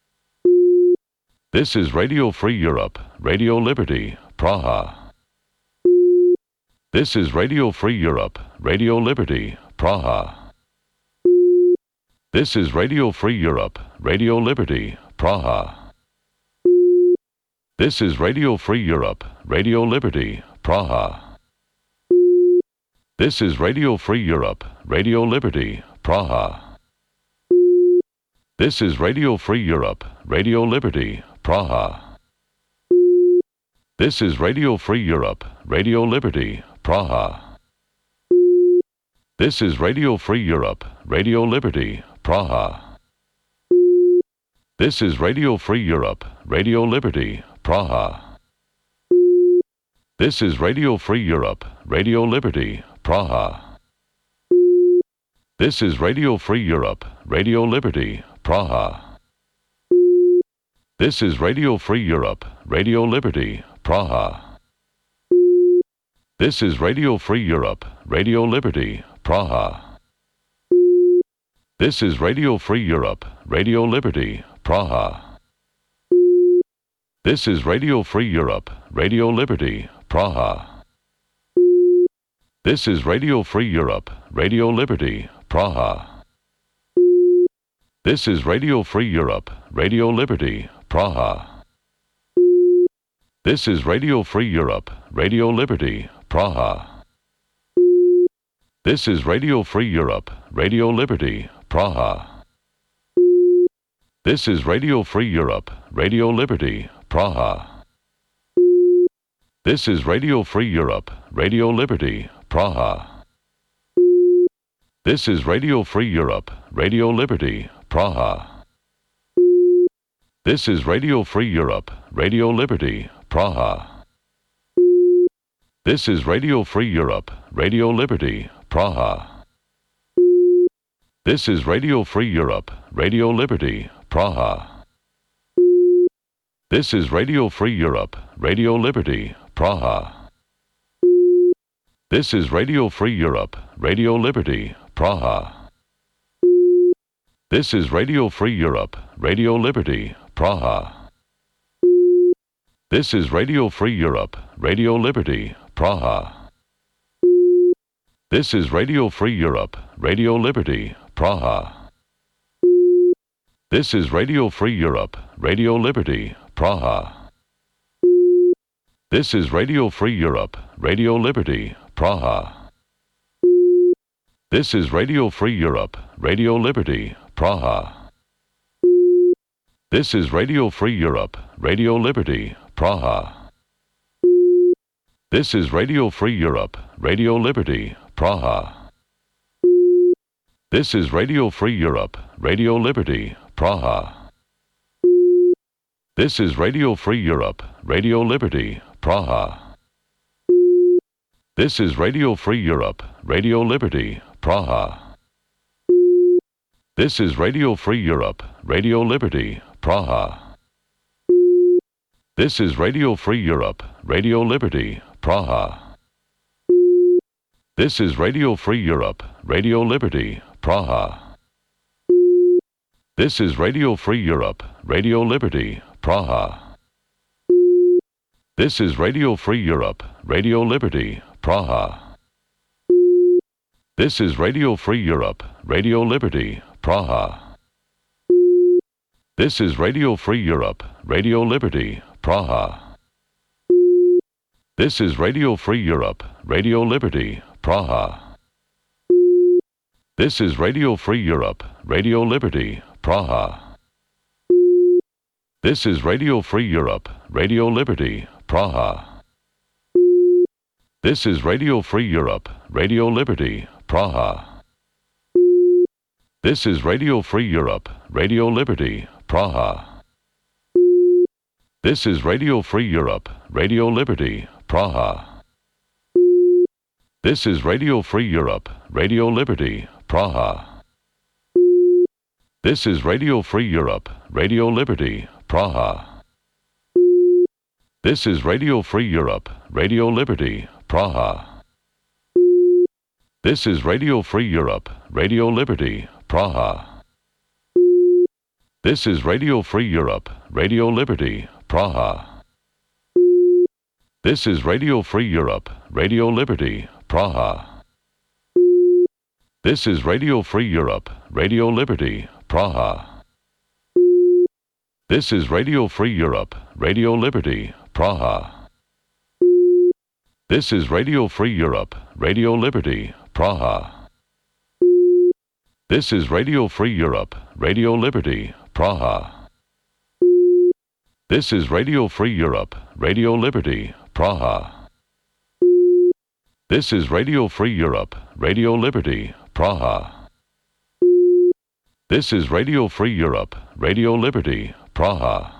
This is Radio Free Europe, Radio Liberty, Praha. This is Radio Free Europe, Radio Liberty, Praha. This is Radio Free Europe, Radio Liberty, Praha. This is Radio Free Europe, Radio Liberty, Praha. This is Radio Free Europe, Radio Liberty, Praha. This is Radio Free Europe, Radio Liberty, Praha. This is Radio Free Europe, Radio Liberty, Praha. This is Radio Free Europe, Radio Liberty, Praha. This is Radio Free Europe, Radio Liberty, Praha. This is Radio Free Europe, Radio Liberty, Praha. This is Radio Free Europe, Radio Liberty, Praha. This is Radio Free Europe, Radio Liberty, Praha. This is Radio Free Europe, Radio Liberty, Praha. This is Radio Free Europe, Radio Liberty, Praha. This is Radio Free Europe, Radio Liberty, Praha. This is Radio Free Europe, Radio Liberty, Praha. This is Radio Free Europe, Radio Liberty, Praha. This is Radio Free Europe, Radio Liberty, Praha. This is Radio Free Europe, Radio Liberty, Praha. This is Radio Free Europe, Radio Liberty, Praha. This is Radio Free Europe, Radio Liberty, Praha. This is Radio Free Europe, Radio Liberty, Praha. This is Radio Free Europe, Radio Liberty, Praha. This is Radio Free Europe, Radio Liberty, Praha. This is Radio Free Europe, Radio Liberty, Praha. This is Radio Free Europe, Radio Liberty, Praha. This is Radio Free Europe, Radio Liberty, Praha. This is Radio Free Europe, Radio Liberty, Praha. This is Radio Free Europe, Radio Liberty, Praha. This is Radio Free Europe, Radio Liberty, Praha. This is Radio Free Europe, Radio Liberty, Praha. This is Radio Free Europe, Radio Liberty, Praha. This is Radio Free Europe, Radio Liberty, Praha. This is Radio Free Europe, Radio Liberty, Praha. This is Radio Free Europe, Radio Liberty, Praha. This is Radio Free Europe, Radio Liberty, Praha. This is Radio Free Europe, Radio Liberty, Praha. This is Radio Free Europe, Radio Liberty, Praha. This is Radio Free Europe, Radio Liberty, Praha. This is Radio Free Europe, Radio Liberty, Praha. This is Radio Free Europe, Radio Liberty, Praha. This is Radio Free Europe, Radio Liberty, Praha. This is Radio Free Europe, Radio Liberty, Praha. This is Radio Free Europe, Radio Liberty, Praha. This is Radio Free Europe, Radio Liberty, Praha. This is Radio Free Europe, Radio Liberty, Praha. This is Radio Free Europe, Radio Liberty, Praha. This is Radio Free Europe, Radio Liberty, Praha. This is Radio Free Europe, Radio Liberty, Praha. This is Radio Free Europe, Radio Liberty, Praha. This is Radio Free Europe, Radio Liberty, Praha. This is Radio Free Europe, Radio Liberty, Praha. This is Radio Free Europe, Radio Liberty, Praha. This is Radio Free Europe, Radio Liberty, Praha. This is Radio Free Europe, Radio Liberty, Praha. This is Radio Free Europe, Radio Liberty, Praha. This is Radio Free Europe, Radio Liberty, Praha. This is Radio Free Europe, Radio Liberty, Praha. This is Radio Free Europe, Radio Liberty, Praha. This is Radio Free Europe, Radio Liberty, Praha. This is Radio Free Europe, Radio Liberty, Praha. This is Radio Free Europe, Radio Liberty, Praha. This is Radio Free Europe, Radio Liberty, Praha. This is Radio Free Europe, Radio Liberty, Praha.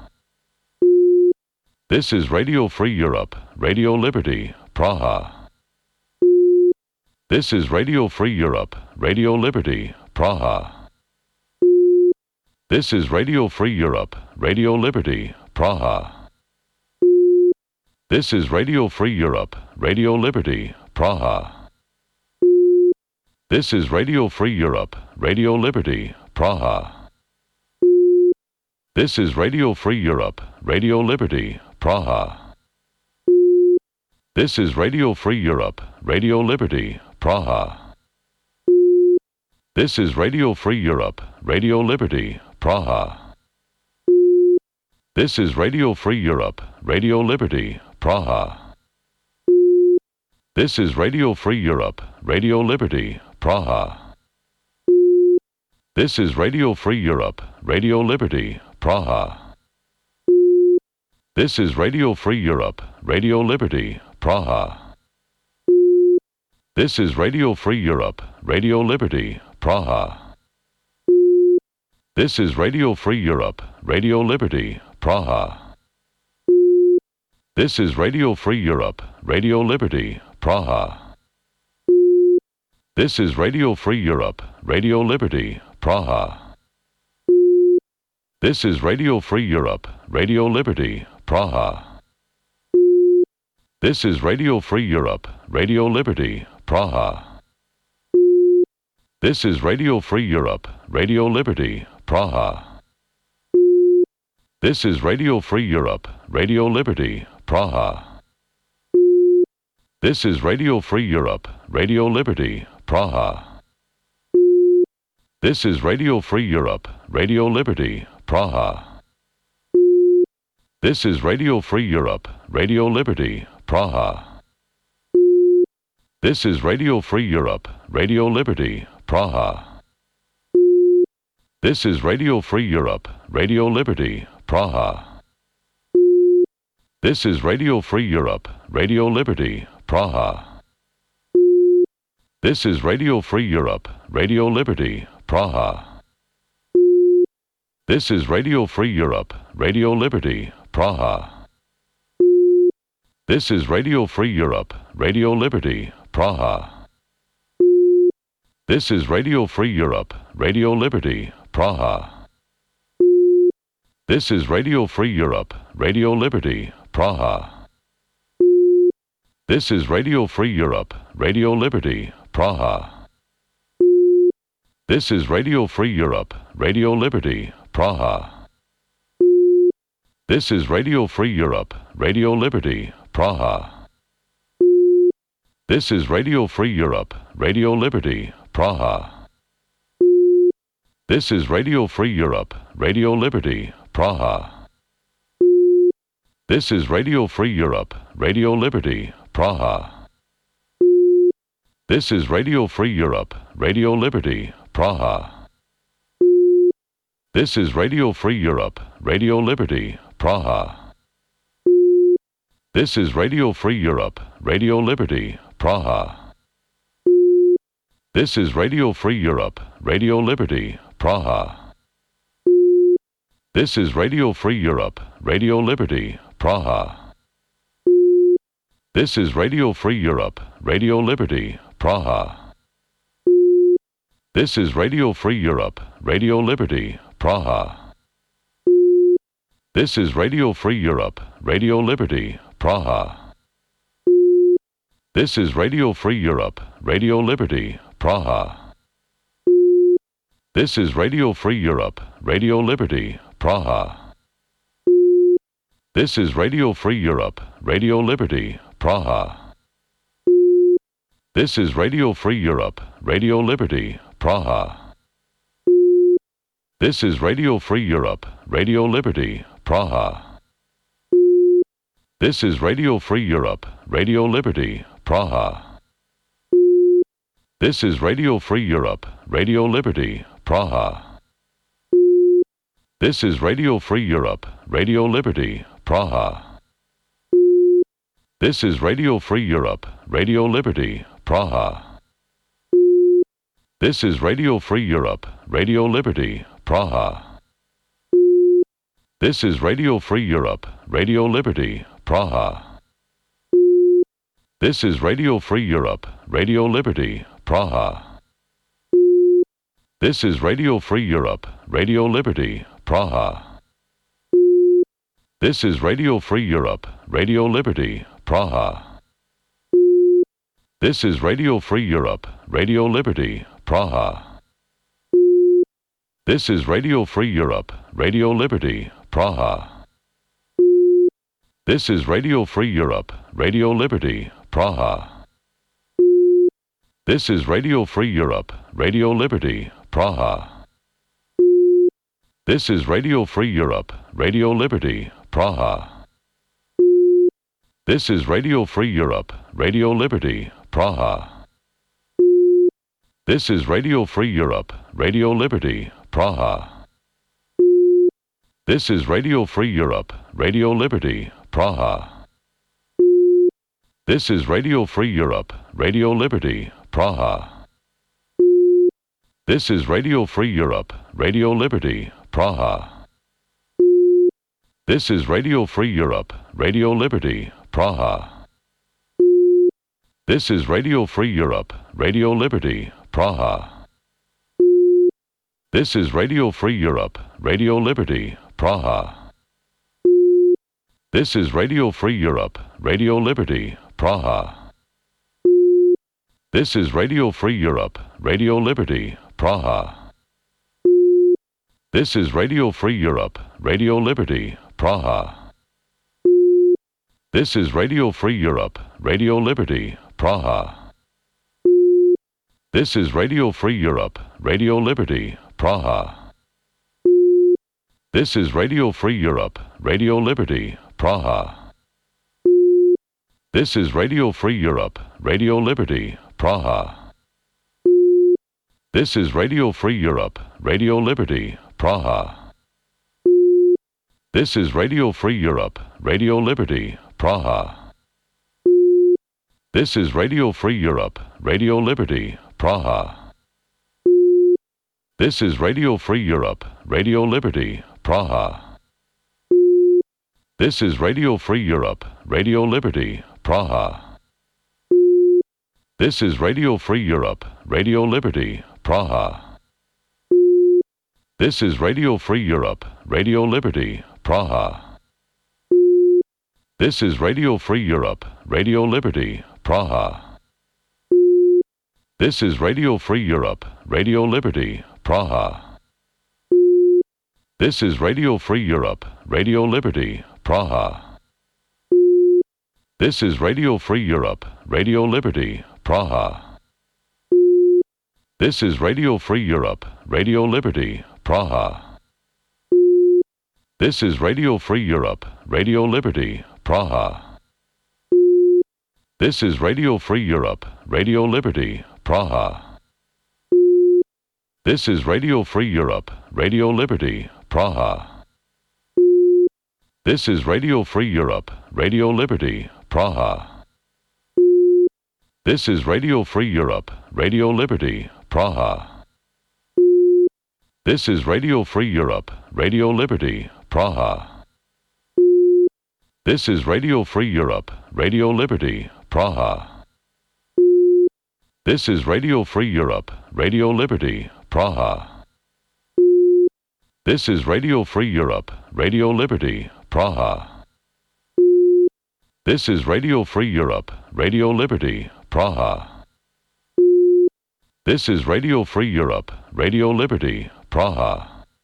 This is Radio Free Europe, Radio Liberty, Praha. This is Radio Free Europe, Radio Liberty, Praha. This is Radio Free Europe, Radio Liberty, Praha. This is Radio Free Europe, Radio Liberty, Praha. This is Radio Free Europe, Radio Liberty, Praha. This is Radio Free Europe, Radio Liberty, Praha. This is Radio Free Europe, Radio Liberty, Praha. This is Radio Free Europe, Radio Liberty, Praha. This is Radio Free Europe, Radio Liberty, Praha. This is Radio Free Europe, Radio Liberty, Praha. This is Radio Free Europe, Radio Liberty, Praha. This is Radio Free Europe, Radio Liberty, Praha. This is Radio Free Europe, Radio Liberty, Praha. This is Radio Free Europe, Radio Liberty, Praha. This is Radio Free Europe, Radio Liberty, Praha. This is Radio Free Europe, Radio Liberty, Praha. This is Radio Free Europe, Radio Liberty, Praha. This is Radio Free Europe, Radio Liberty, Praha. This is Radio Free Europe, Radio Liberty, Praha. This is Radio Free Europe, Radio Liberty, Praha. This is Radio Free Europe, Radio Liberty, Praha. This is Radio Free Europe, Radio Liberty, Praha. This is Radio Free Europe, Radio Liberty, Praha. This is Radio Free Europe, Radio Liberty, Praha. This is Radio Free Europe, Radio Liberty, Praha. This is Radio Free Europe, Radio Liberty, Praha. This is Radio Free Europe, Radio Liberty, Praha. This is Radio Free Europe, Radio Liberty, Praha. This is Radio Free Europe, Radio Liberty, Praha. This is Radio Free Europe, Radio Liberty, Praha. This is Radio Free Europe, Radio Liberty, Praha. This is Radio Free Europe, Radio Liberty, Praha. This is Radio Free Europe, Radio Liberty, Praha. This is Radio Free Europe, Radio Liberty, Praha. This is Radio Free Europe, Radio Liberty, Praha. This is Radio Free Europe, Radio Liberty, Praha. This is Radio Free Europe, Radio Liberty, Praha. This is Radio Free Europe, Radio Liberty, Praha. This is Radio Free Europe, Radio Liberty, Praha. This is Radio Free Europe, Radio Liberty, Praha. This is Radio Free Europe, Radio Liberty, Praha. This is Radio Free Europe, Radio Liberty, Praha. This is Radio Free Europe, Radio Liberty, Praha. This is Radio Free Europe, Radio Liberty, Praha. This is Radio Free Europe, Radio Liberty, Praha. This is Radio Free Europe, Radio Liberty, Praha. This is Radio Free Europe, Radio Liberty, Praha. This is Radio Free Europe, Radio Liberty, Praha. This is Radio Free Europe, Radio Liberty, Praha. This is Radio Free Europe, Radio Liberty, Praha. This is Radio Free Europe, Radio Liberty, Praha. This is Radio Free Europe, Radio Liberty, Praha. This is Radio Free Europe, Radio Liberty, Praha. This is Radio Free Europe, Radio Liberty, Praha. This is Radio Free Europe, Radio Liberty, Praha. This is Radio Free Europe, Radio Liberty, Praha. This is Radio Free Europe, Radio Liberty, Praha. This is Radio Free Europe, Radio Liberty, Praha. This is Radio Free Europe, Radio Liberty, Praha. This is Radio Free Europe, Radio Liberty, Praha. This is Radio Free Europe, Radio Liberty, Praha. This is Radio Free Europe, Radio Liberty, Praha. This is Radio Free Europe, Radio Liberty, Praha. This is Radio Free Europe, Radio Liberty, Praha. This is Radio Free Europe, Radio Liberty, Praha. This is Radio Free Europe, Radio Liberty, Praha. This is Radio Free Europe, Radio Liberty, Praha. This is Radio Free Europe, Radio Liberty, Praha. This is Radio Free Europe, Radio Liberty, Praha. This is Radio Free Europe, Radio Liberty, Praha. This is Radio Free Europe, Radio Liberty, Praha. This is Radio Free Europe, Radio Liberty, Praha. This is Radio Free Europe, Radio Liberty, Praha. This is Radio Free Europe, Radio Liberty, Praha. This is Radio Free Europe, Radio Liberty, Praha. This is Radio Free Europe, Radio Liberty, Praha. This is Radio Free Europe, Radio Liberty, Praha. This is Radio Free Europe, Radio Liberty, Praha. This is Radio Free Europe, Radio Liberty, Praha. This is Radio Free Europe, Radio Liberty, Praha. This is Radio Free Europe, Radio Liberty, Praha. This is Radio Free Europe, Radio Liberty, Praha. This is Radio Free Europe, Radio Liberty, Praha. This is Radio Free Europe, Radio Liberty, Praha. This is Radio Free Europe, Radio Liberty, Praha. This is Radio Free Europe, Radio Liberty, Praha. This is Radio Free Europe, Radio Liberty, Praha. This is Radio Free Europe, Radio Liberty, Praha. This is Radio Free Europe, Radio Liberty, Praha. This is Radio Free Europe, Radio Liberty, Praha. This is Radio Free Europe, Radio Liberty, Praha. This is Radio Free Europe, Radio Liberty, Praha. This is Radio Free Europe, Radio Liberty, Praha. This is Radio Free Europe, Radio Liberty, Praha. This is Radio Free Europe, Radio Liberty, Praha. This is Radio Free Europe, Radio Liberty, Praha. This is Radio Free Europe, Radio Liberty, Praha. This is Radio Free Europe, Radio Liberty, Praha. This is Radio Free Europe, Radio Liberty, Praha. This is Radio Free Europe, Radio Liberty, Praha. This is Radio Free Europe, Radio Liberty, Praha. This is Radio Free Europe, Radio Liberty, Praha.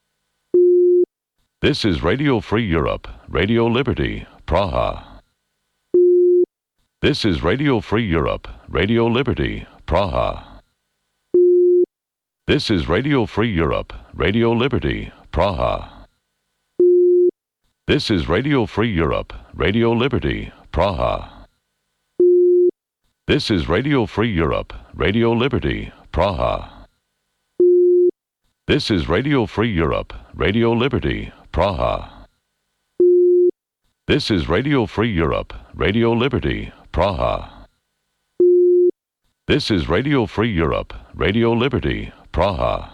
This is Radio Free Europe, Radio Liberty, Praha. This is Radio Free Europe, Radio Liberty, Praha. This is Radio Free Europe, Radio Liberty, Praha. This is Radio Free Europe, Radio Liberty, Praha. This is Radio Free Europe, Radio Liberty, Praha. This is Radio Free Europe, Radio Liberty, Praha. This is Radio Free Europe, Radio Liberty, Praha. This is Radio Free Europe, Radio Liberty, Praha.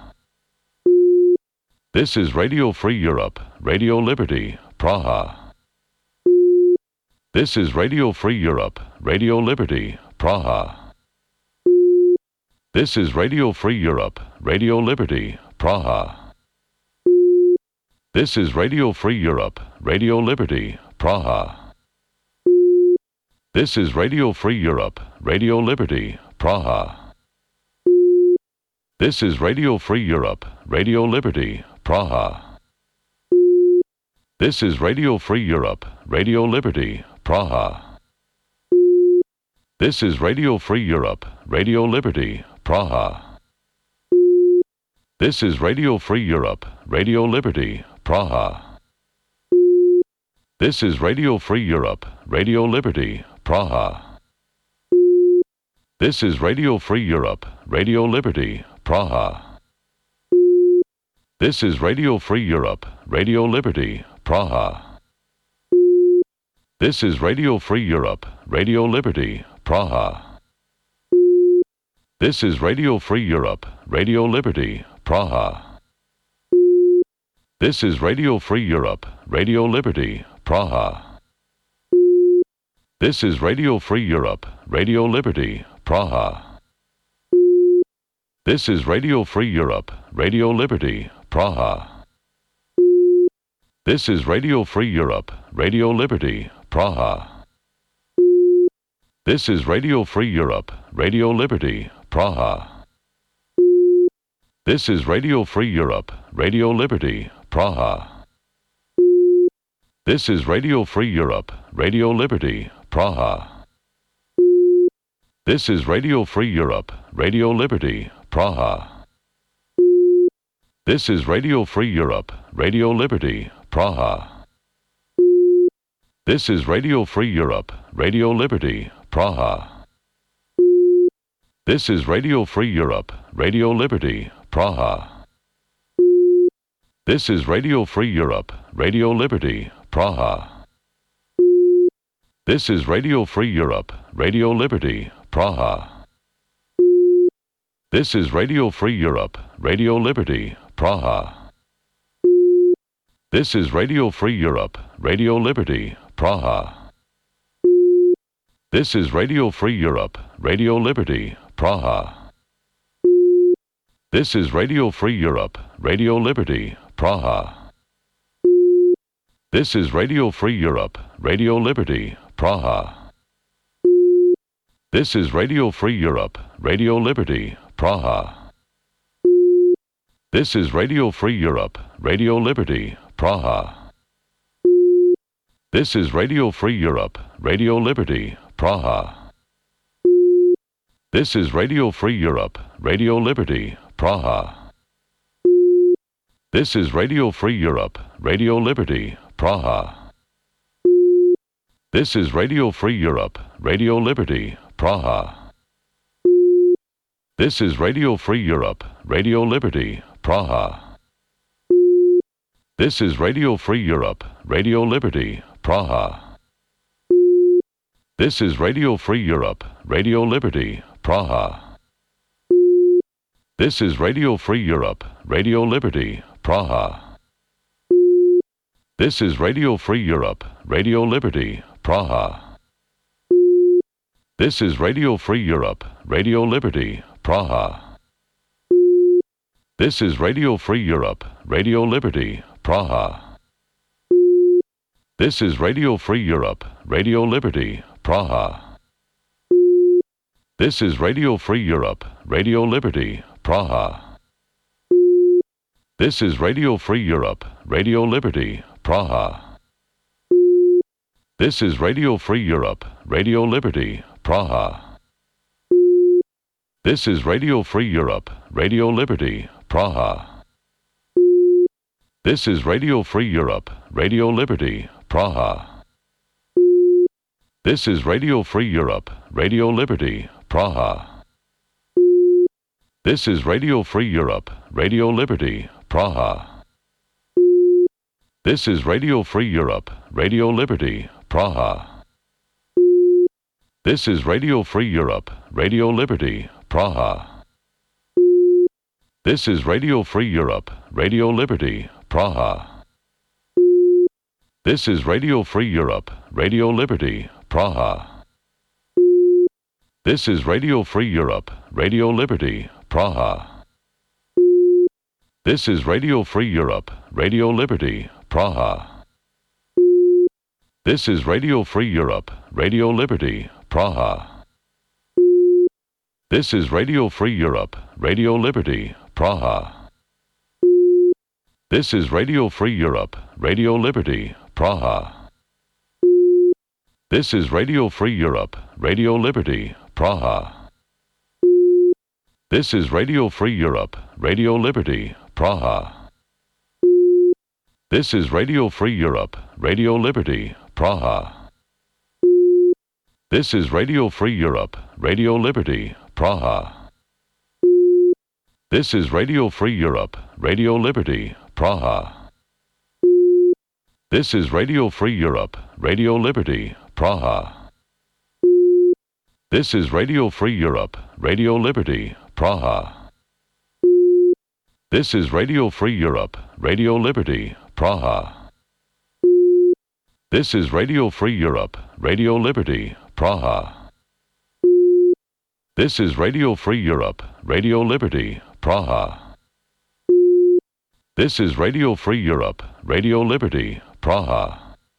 This is Radio Free Europe, Radio Liberty, Praha. This is Radio Free Europe, Radio Liberty, Praha. This is Radio Free Europe, Radio Liberty, Praha. This is Radio Free Europe, Radio Liberty, Praha. This is Radio Free Europe, Radio Liberty, Praha. This is Radio Free Europe, Radio Liberty, Praha. This is Radio Free Europe, Radio Liberty, Praha. This is Radio Free Europe, Radio Liberty, Praha. This is Radio Free Europe, Radio Liberty, Praha. This is Radio Free Europe, Radio Liberty, Praha. This is Radio Free Europe, Radio Liberty, Praha. This is Radio Free Europe, Radio Liberty, Praha. This is Radio Free Europe, Radio Liberty, Praha. This is Radio Free Europe, Radio Liberty, Praha. This is Radio Free Europe, Radio Liberty, Praha. This is Radio Free Europe, Radio Liberty, Praha. This is Radio Free Europe, Radio Liberty, Praha. This is Radio Free Europe, Radio Liberty, Praha. This is Radio Free Europe, Radio Liberty, Praha. This is Radio Free Europe, Radio Liberty, Praha. This is Radio Free Europe, Radio Liberty, Praha. This is Radio Free Europe, Radio Liberty, Praha. This is Radio Free Europe, Radio Liberty, Praha. This is Radio Free Europe, Radio Liberty, Praha. This is Radio Free Europe, Radio Liberty, Praha. This is Radio Free Europe, Radio Liberty, Praha. This is Radio Free Europe, Radio Liberty, Praha. This is Radio Free Europe, Radio Liberty, Praha. This is Radio Free Europe, Radio Liberty, Praha. This is Radio Free Europe, Radio Liberty, Praha. This is Radio Free Europe, Radio Liberty, Praha. This is Radio Free Europe, Radio Liberty, Praha. This is Radio Free Europe, Radio Liberty, Praha. This is Radio Free Europe, Radio Liberty, Praha. This is Radio Free Europe, Radio Liberty, Praha. This is Radio Free Europe, Radio Liberty, Praha. This is Radio Free Europe, Radio Liberty, Praha. This is Radio Free Europe, Radio Liberty, Praha. This is Radio Free Europe, Radio Liberty, Praha. This is Radio Free Europe, Radio Liberty, Praha. This is Radio Free Europe, Radio Liberty, Praha. This is Radio Free Europe, Radio Liberty, Praha. This is Radio Free Europe, Radio Liberty, Praha. This is Radio Free Europe, Radio Liberty, Praha. This is Radio Free Europe, Radio Liberty, Praha. This is Radio Free Europe, Radio Liberty, Praha. This is Radio Free Europe, Radio Liberty, Praha. This is Radio Free Europe, Radio Liberty, Praha. This is Radio Free Europe, Radio Liberty, Praha. This is Radio Free Europe, Radio Liberty, Praha. This is Radio Free Europe, Radio Liberty, Praha. This is Radio Free Europe, Radio Liberty, Praha. This is Radio Free Europe, Radio Liberty, Praha. This is Radio Free Europe, Radio Liberty, Praha. This is Radio Free Europe, Radio Liberty, Praha. This is Radio Free Europe, Radio Liberty, Praha. This is Radio Free Europe, Radio Liberty, Praha. This is Radio Free Europe, Radio Liberty, Praha. This is Radio Free Europe, Radio Liberty, Praha. This is Radio Free Europe, Radio Liberty, Praha. This is Radio Free Europe, Radio Liberty, Praha. This is Radio Free Europe, Radio Liberty, Praha. This is Radio Free Europe, Radio Liberty, Praha. This is Radio Free Europe, Radio Liberty, Praha. This is Radio Free Europe, Radio Liberty, Praha. This is Radio Free Europe, Radio Liberty, Praha. This is Radio Free Europe, Radio Liberty, Praha. This is Radio Free Europe, Radio Liberty, Praha. This is Radio Free Europe, Radio Liberty, Praha. This is Radio Free Europe, Radio Liberty, Praha. This is Radio Free Europe, Radio Liberty, Praha. This is Radio Free Europe, Radio Liberty, Praha. This is Radio Free Europe, Radio Liberty, Praha.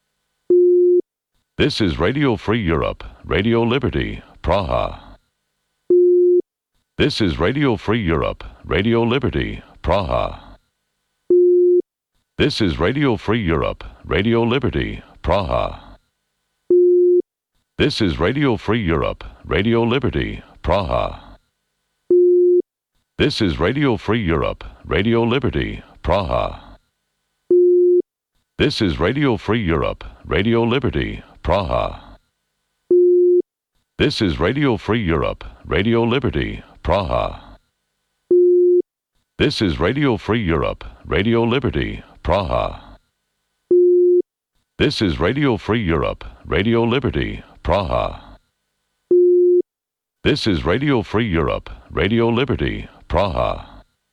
This is Radio Free Europe, Radio Liberty, Praha. This is Radio Free Europe, Radio Liberty, Praha. This is Radio Free Europe, Radio Liberty, Praha. This is Radio Free Europe, Radio Liberty, Praha. This is Radio Free Europe, Radio Liberty, Praha. This is Radio Free Europe, Radio Liberty, Praha. This is Radio Free Europe, Radio Liberty, Praha. This is Radio Free Europe, Radio Liberty, Praha. This is Radio Free Europe, Radio Liberty, Praha. This is Radio Free Europe, Radio Liberty, Praha.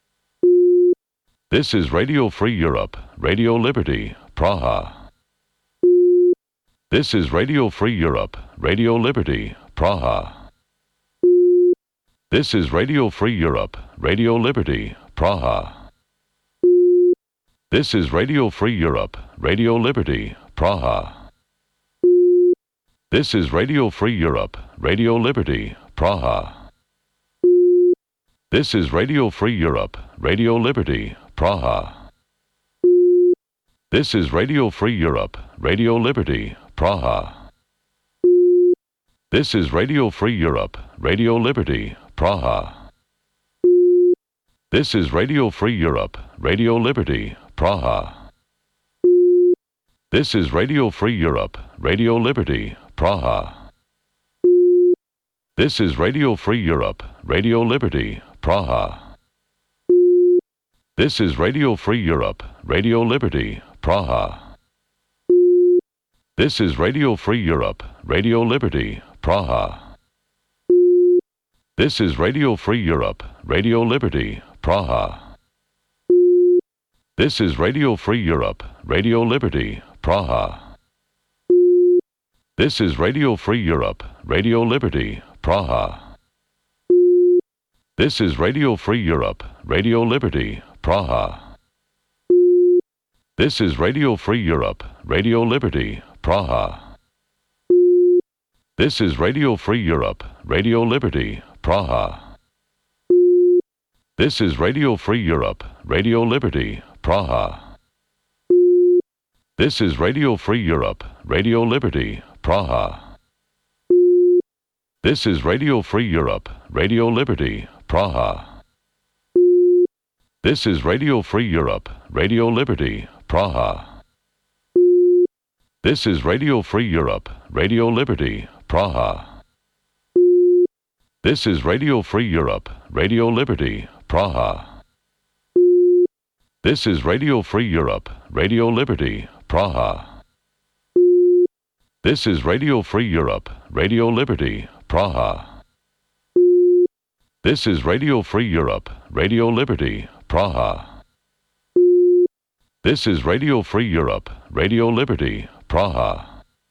This is Radio Free Europe, Radio Liberty, Praha. This is Radio Free Europe, Radio Liberty, Praha. This is Radio Free Europe, Radio Liberty, Praha. This is Radio Free Europe, Radio Liberty, Praha. This is Radio Free Europe, Radio Liberty, Praha. This is Radio Free Europe, Radio Liberty, Praha. This is Radio Free Europe, Radio Liberty, Praha. This is Radio Free Europe, Radio Liberty, Praha. This is Radio Free Europe, Radio Liberty, Praha. This is Radio Free Europe, Radio Liberty, Praha. This is Radio Free Europe, Radio Liberty, Praha. This is Radio Free Europe, Radio Liberty, Praha. This is Radio Free Europe, Radio Liberty, Praha. This is Radio Free Europe, Radio Liberty, Praha. This is Radio Free Europe, Radio Liberty, Praha. This is Radio Free Europe, Radio Liberty, Praha. This is Radio Free Europe, Radio Liberty, Praha. This is Radio Free Europe, Radio Liberty, Praha. This is Radio Free Europe, Radio Liberty, Praha. This is Radio Free Europe, Radio Liberty, Praha. This is Radio Free Europe, Radio Liberty, Praha. This is Radio Free Europe, Radio Liberty, Praha. This is Radio Free Europe, Radio Liberty, Praha. This is Radio Free Europe, Radio Liberty, Praha. This is Radio Free Europe, Radio Liberty, Praha. This is Radio Free Europe, Radio Liberty, Praha. This is Radio Free Europe, Radio Liberty, Praha. This is Radio Free Europe, Radio Liberty, Praha. This is Radio Free Europe, Radio Liberty, Praha.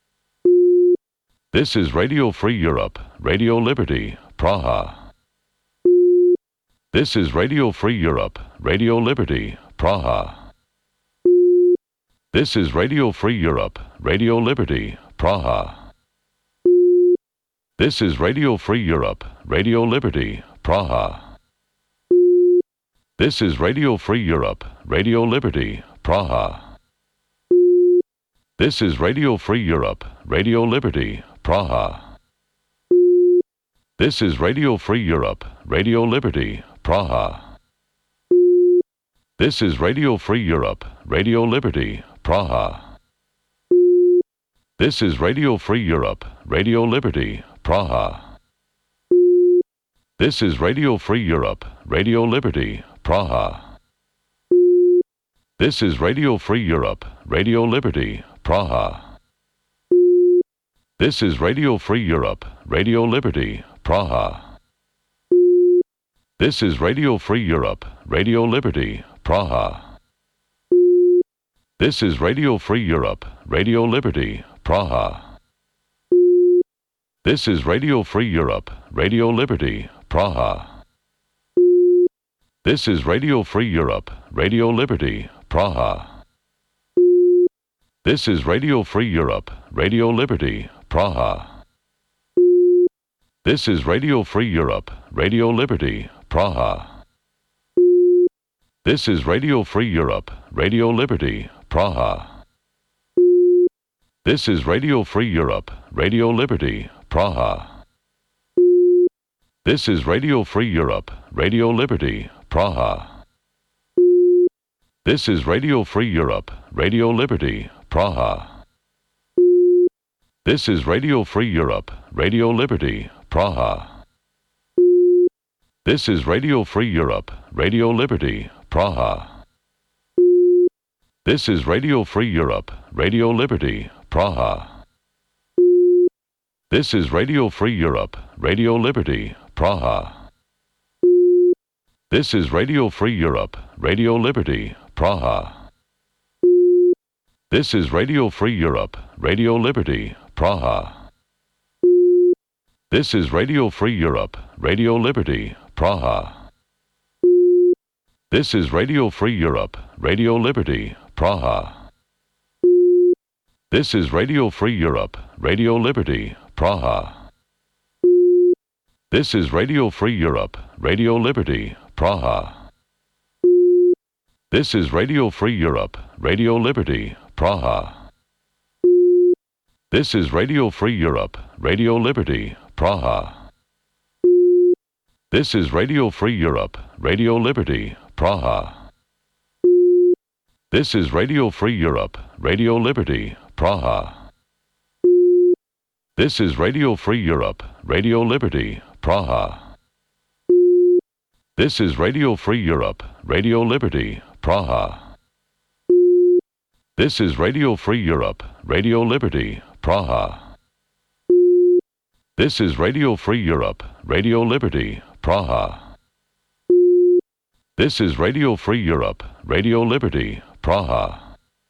This is Radio Free Europe, Radio Liberty, Praha. This is Radio Free Europe, Radio Liberty, Praha. This is Radio Free Europe, Radio Liberty, Praha. This is Radio Free Europe, Radio Liberty, Praha. This is Radio Free Europe, Radio Liberty, Praha. This is Radio Free Europe, Radio Liberty, Praha. This is Radio Free Europe, Radio Liberty, Praha. This is Radio Free Europe, Radio Liberty, Praha. This is Radio Free Europe, Radio Liberty, Praha. This is Radio Free Europe, Radio Liberty, Praha. This is Radio Free Europe, Radio Liberty, Praha. This is Radio Free Europe, Radio Liberty, Praha. This is Radio Free Europe, Radio Liberty, Praha. This is Radio Free Europe, Radio Liberty, Praha. This is Radio Free Europe, Radio Liberty, Praha. This is Radio Free Europe, Radio Liberty, Praha. This is Radio Free Europe, Radio Liberty, Praha. This is Radio Free Europe, Radio Liberty, Praha. This is Radio Free Europe, Radio Liberty, Praha. This is Radio Free Europe, Radio Liberty, Praha. This is Radio Free Europe, Radio Liberty, Praha. This is Radio Free Europe, Radio Liberty, Praha. This is Radio Free Europe, Radio Liberty, Praha. This is Radio Free Europe, Radio Liberty, Praha. This is Radio Free Europe, Radio Liberty, Praha. This is Radio Free Europe, Radio Liberty, Praha. This is Radio Free Europe, Radio Liberty, Praha. This is Radio Free Europe, Radio Liberty, Praha. This is Radio Free Europe, Radio Liberty, Praha. This is Radio Free Europe, Radio Liberty, Praha. This is Radio Free Europe, Radio Liberty, Praha. This is Radio Free Europe, Radio Liberty, Praha. This is Radio Free Europe, Radio Liberty, Praha. This is Radio Free Europe, Radio Liberty, Praha. This is Radio Free Europe, Radio Liberty, Praha. This is Radio Free Europe, Radio Liberty, Praha. This is Radio Free Europe, Radio Liberty, Praha. This is Radio Free Europe, Radio Liberty, Praha. This is Radio Free Europe, Radio Liberty, Praha. This is Radio Free Europe, Radio Liberty, Praha. This is Radio Free Europe, Radio Liberty, Praha.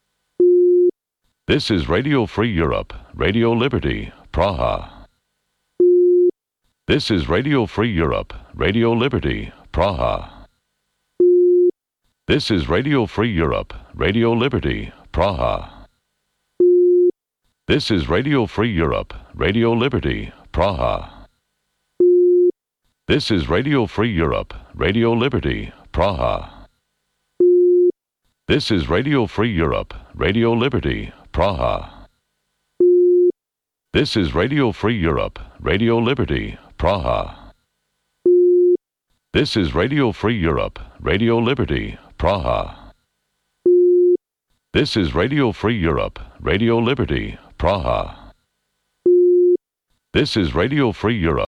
This is Radio Free Europe, Radio Liberty, Praha. This is Radio Free Europe, Radio Liberty, Praha. This is Radio Free Europe, Radio Liberty, Praha. This is Radio Free Europe, Radio Liberty, Praha. This is Radio Free Europe, Radio Liberty, Praha. This is Radio Free Europe, Radio Liberty, Praha. This is Radio Free Europe, Radio Liberty, Praha. This is Radio Free Europe, Radio Liberty, Praha. This is Radio Free Europe, Radio Liberty, Praha. This is Radio Free Europe.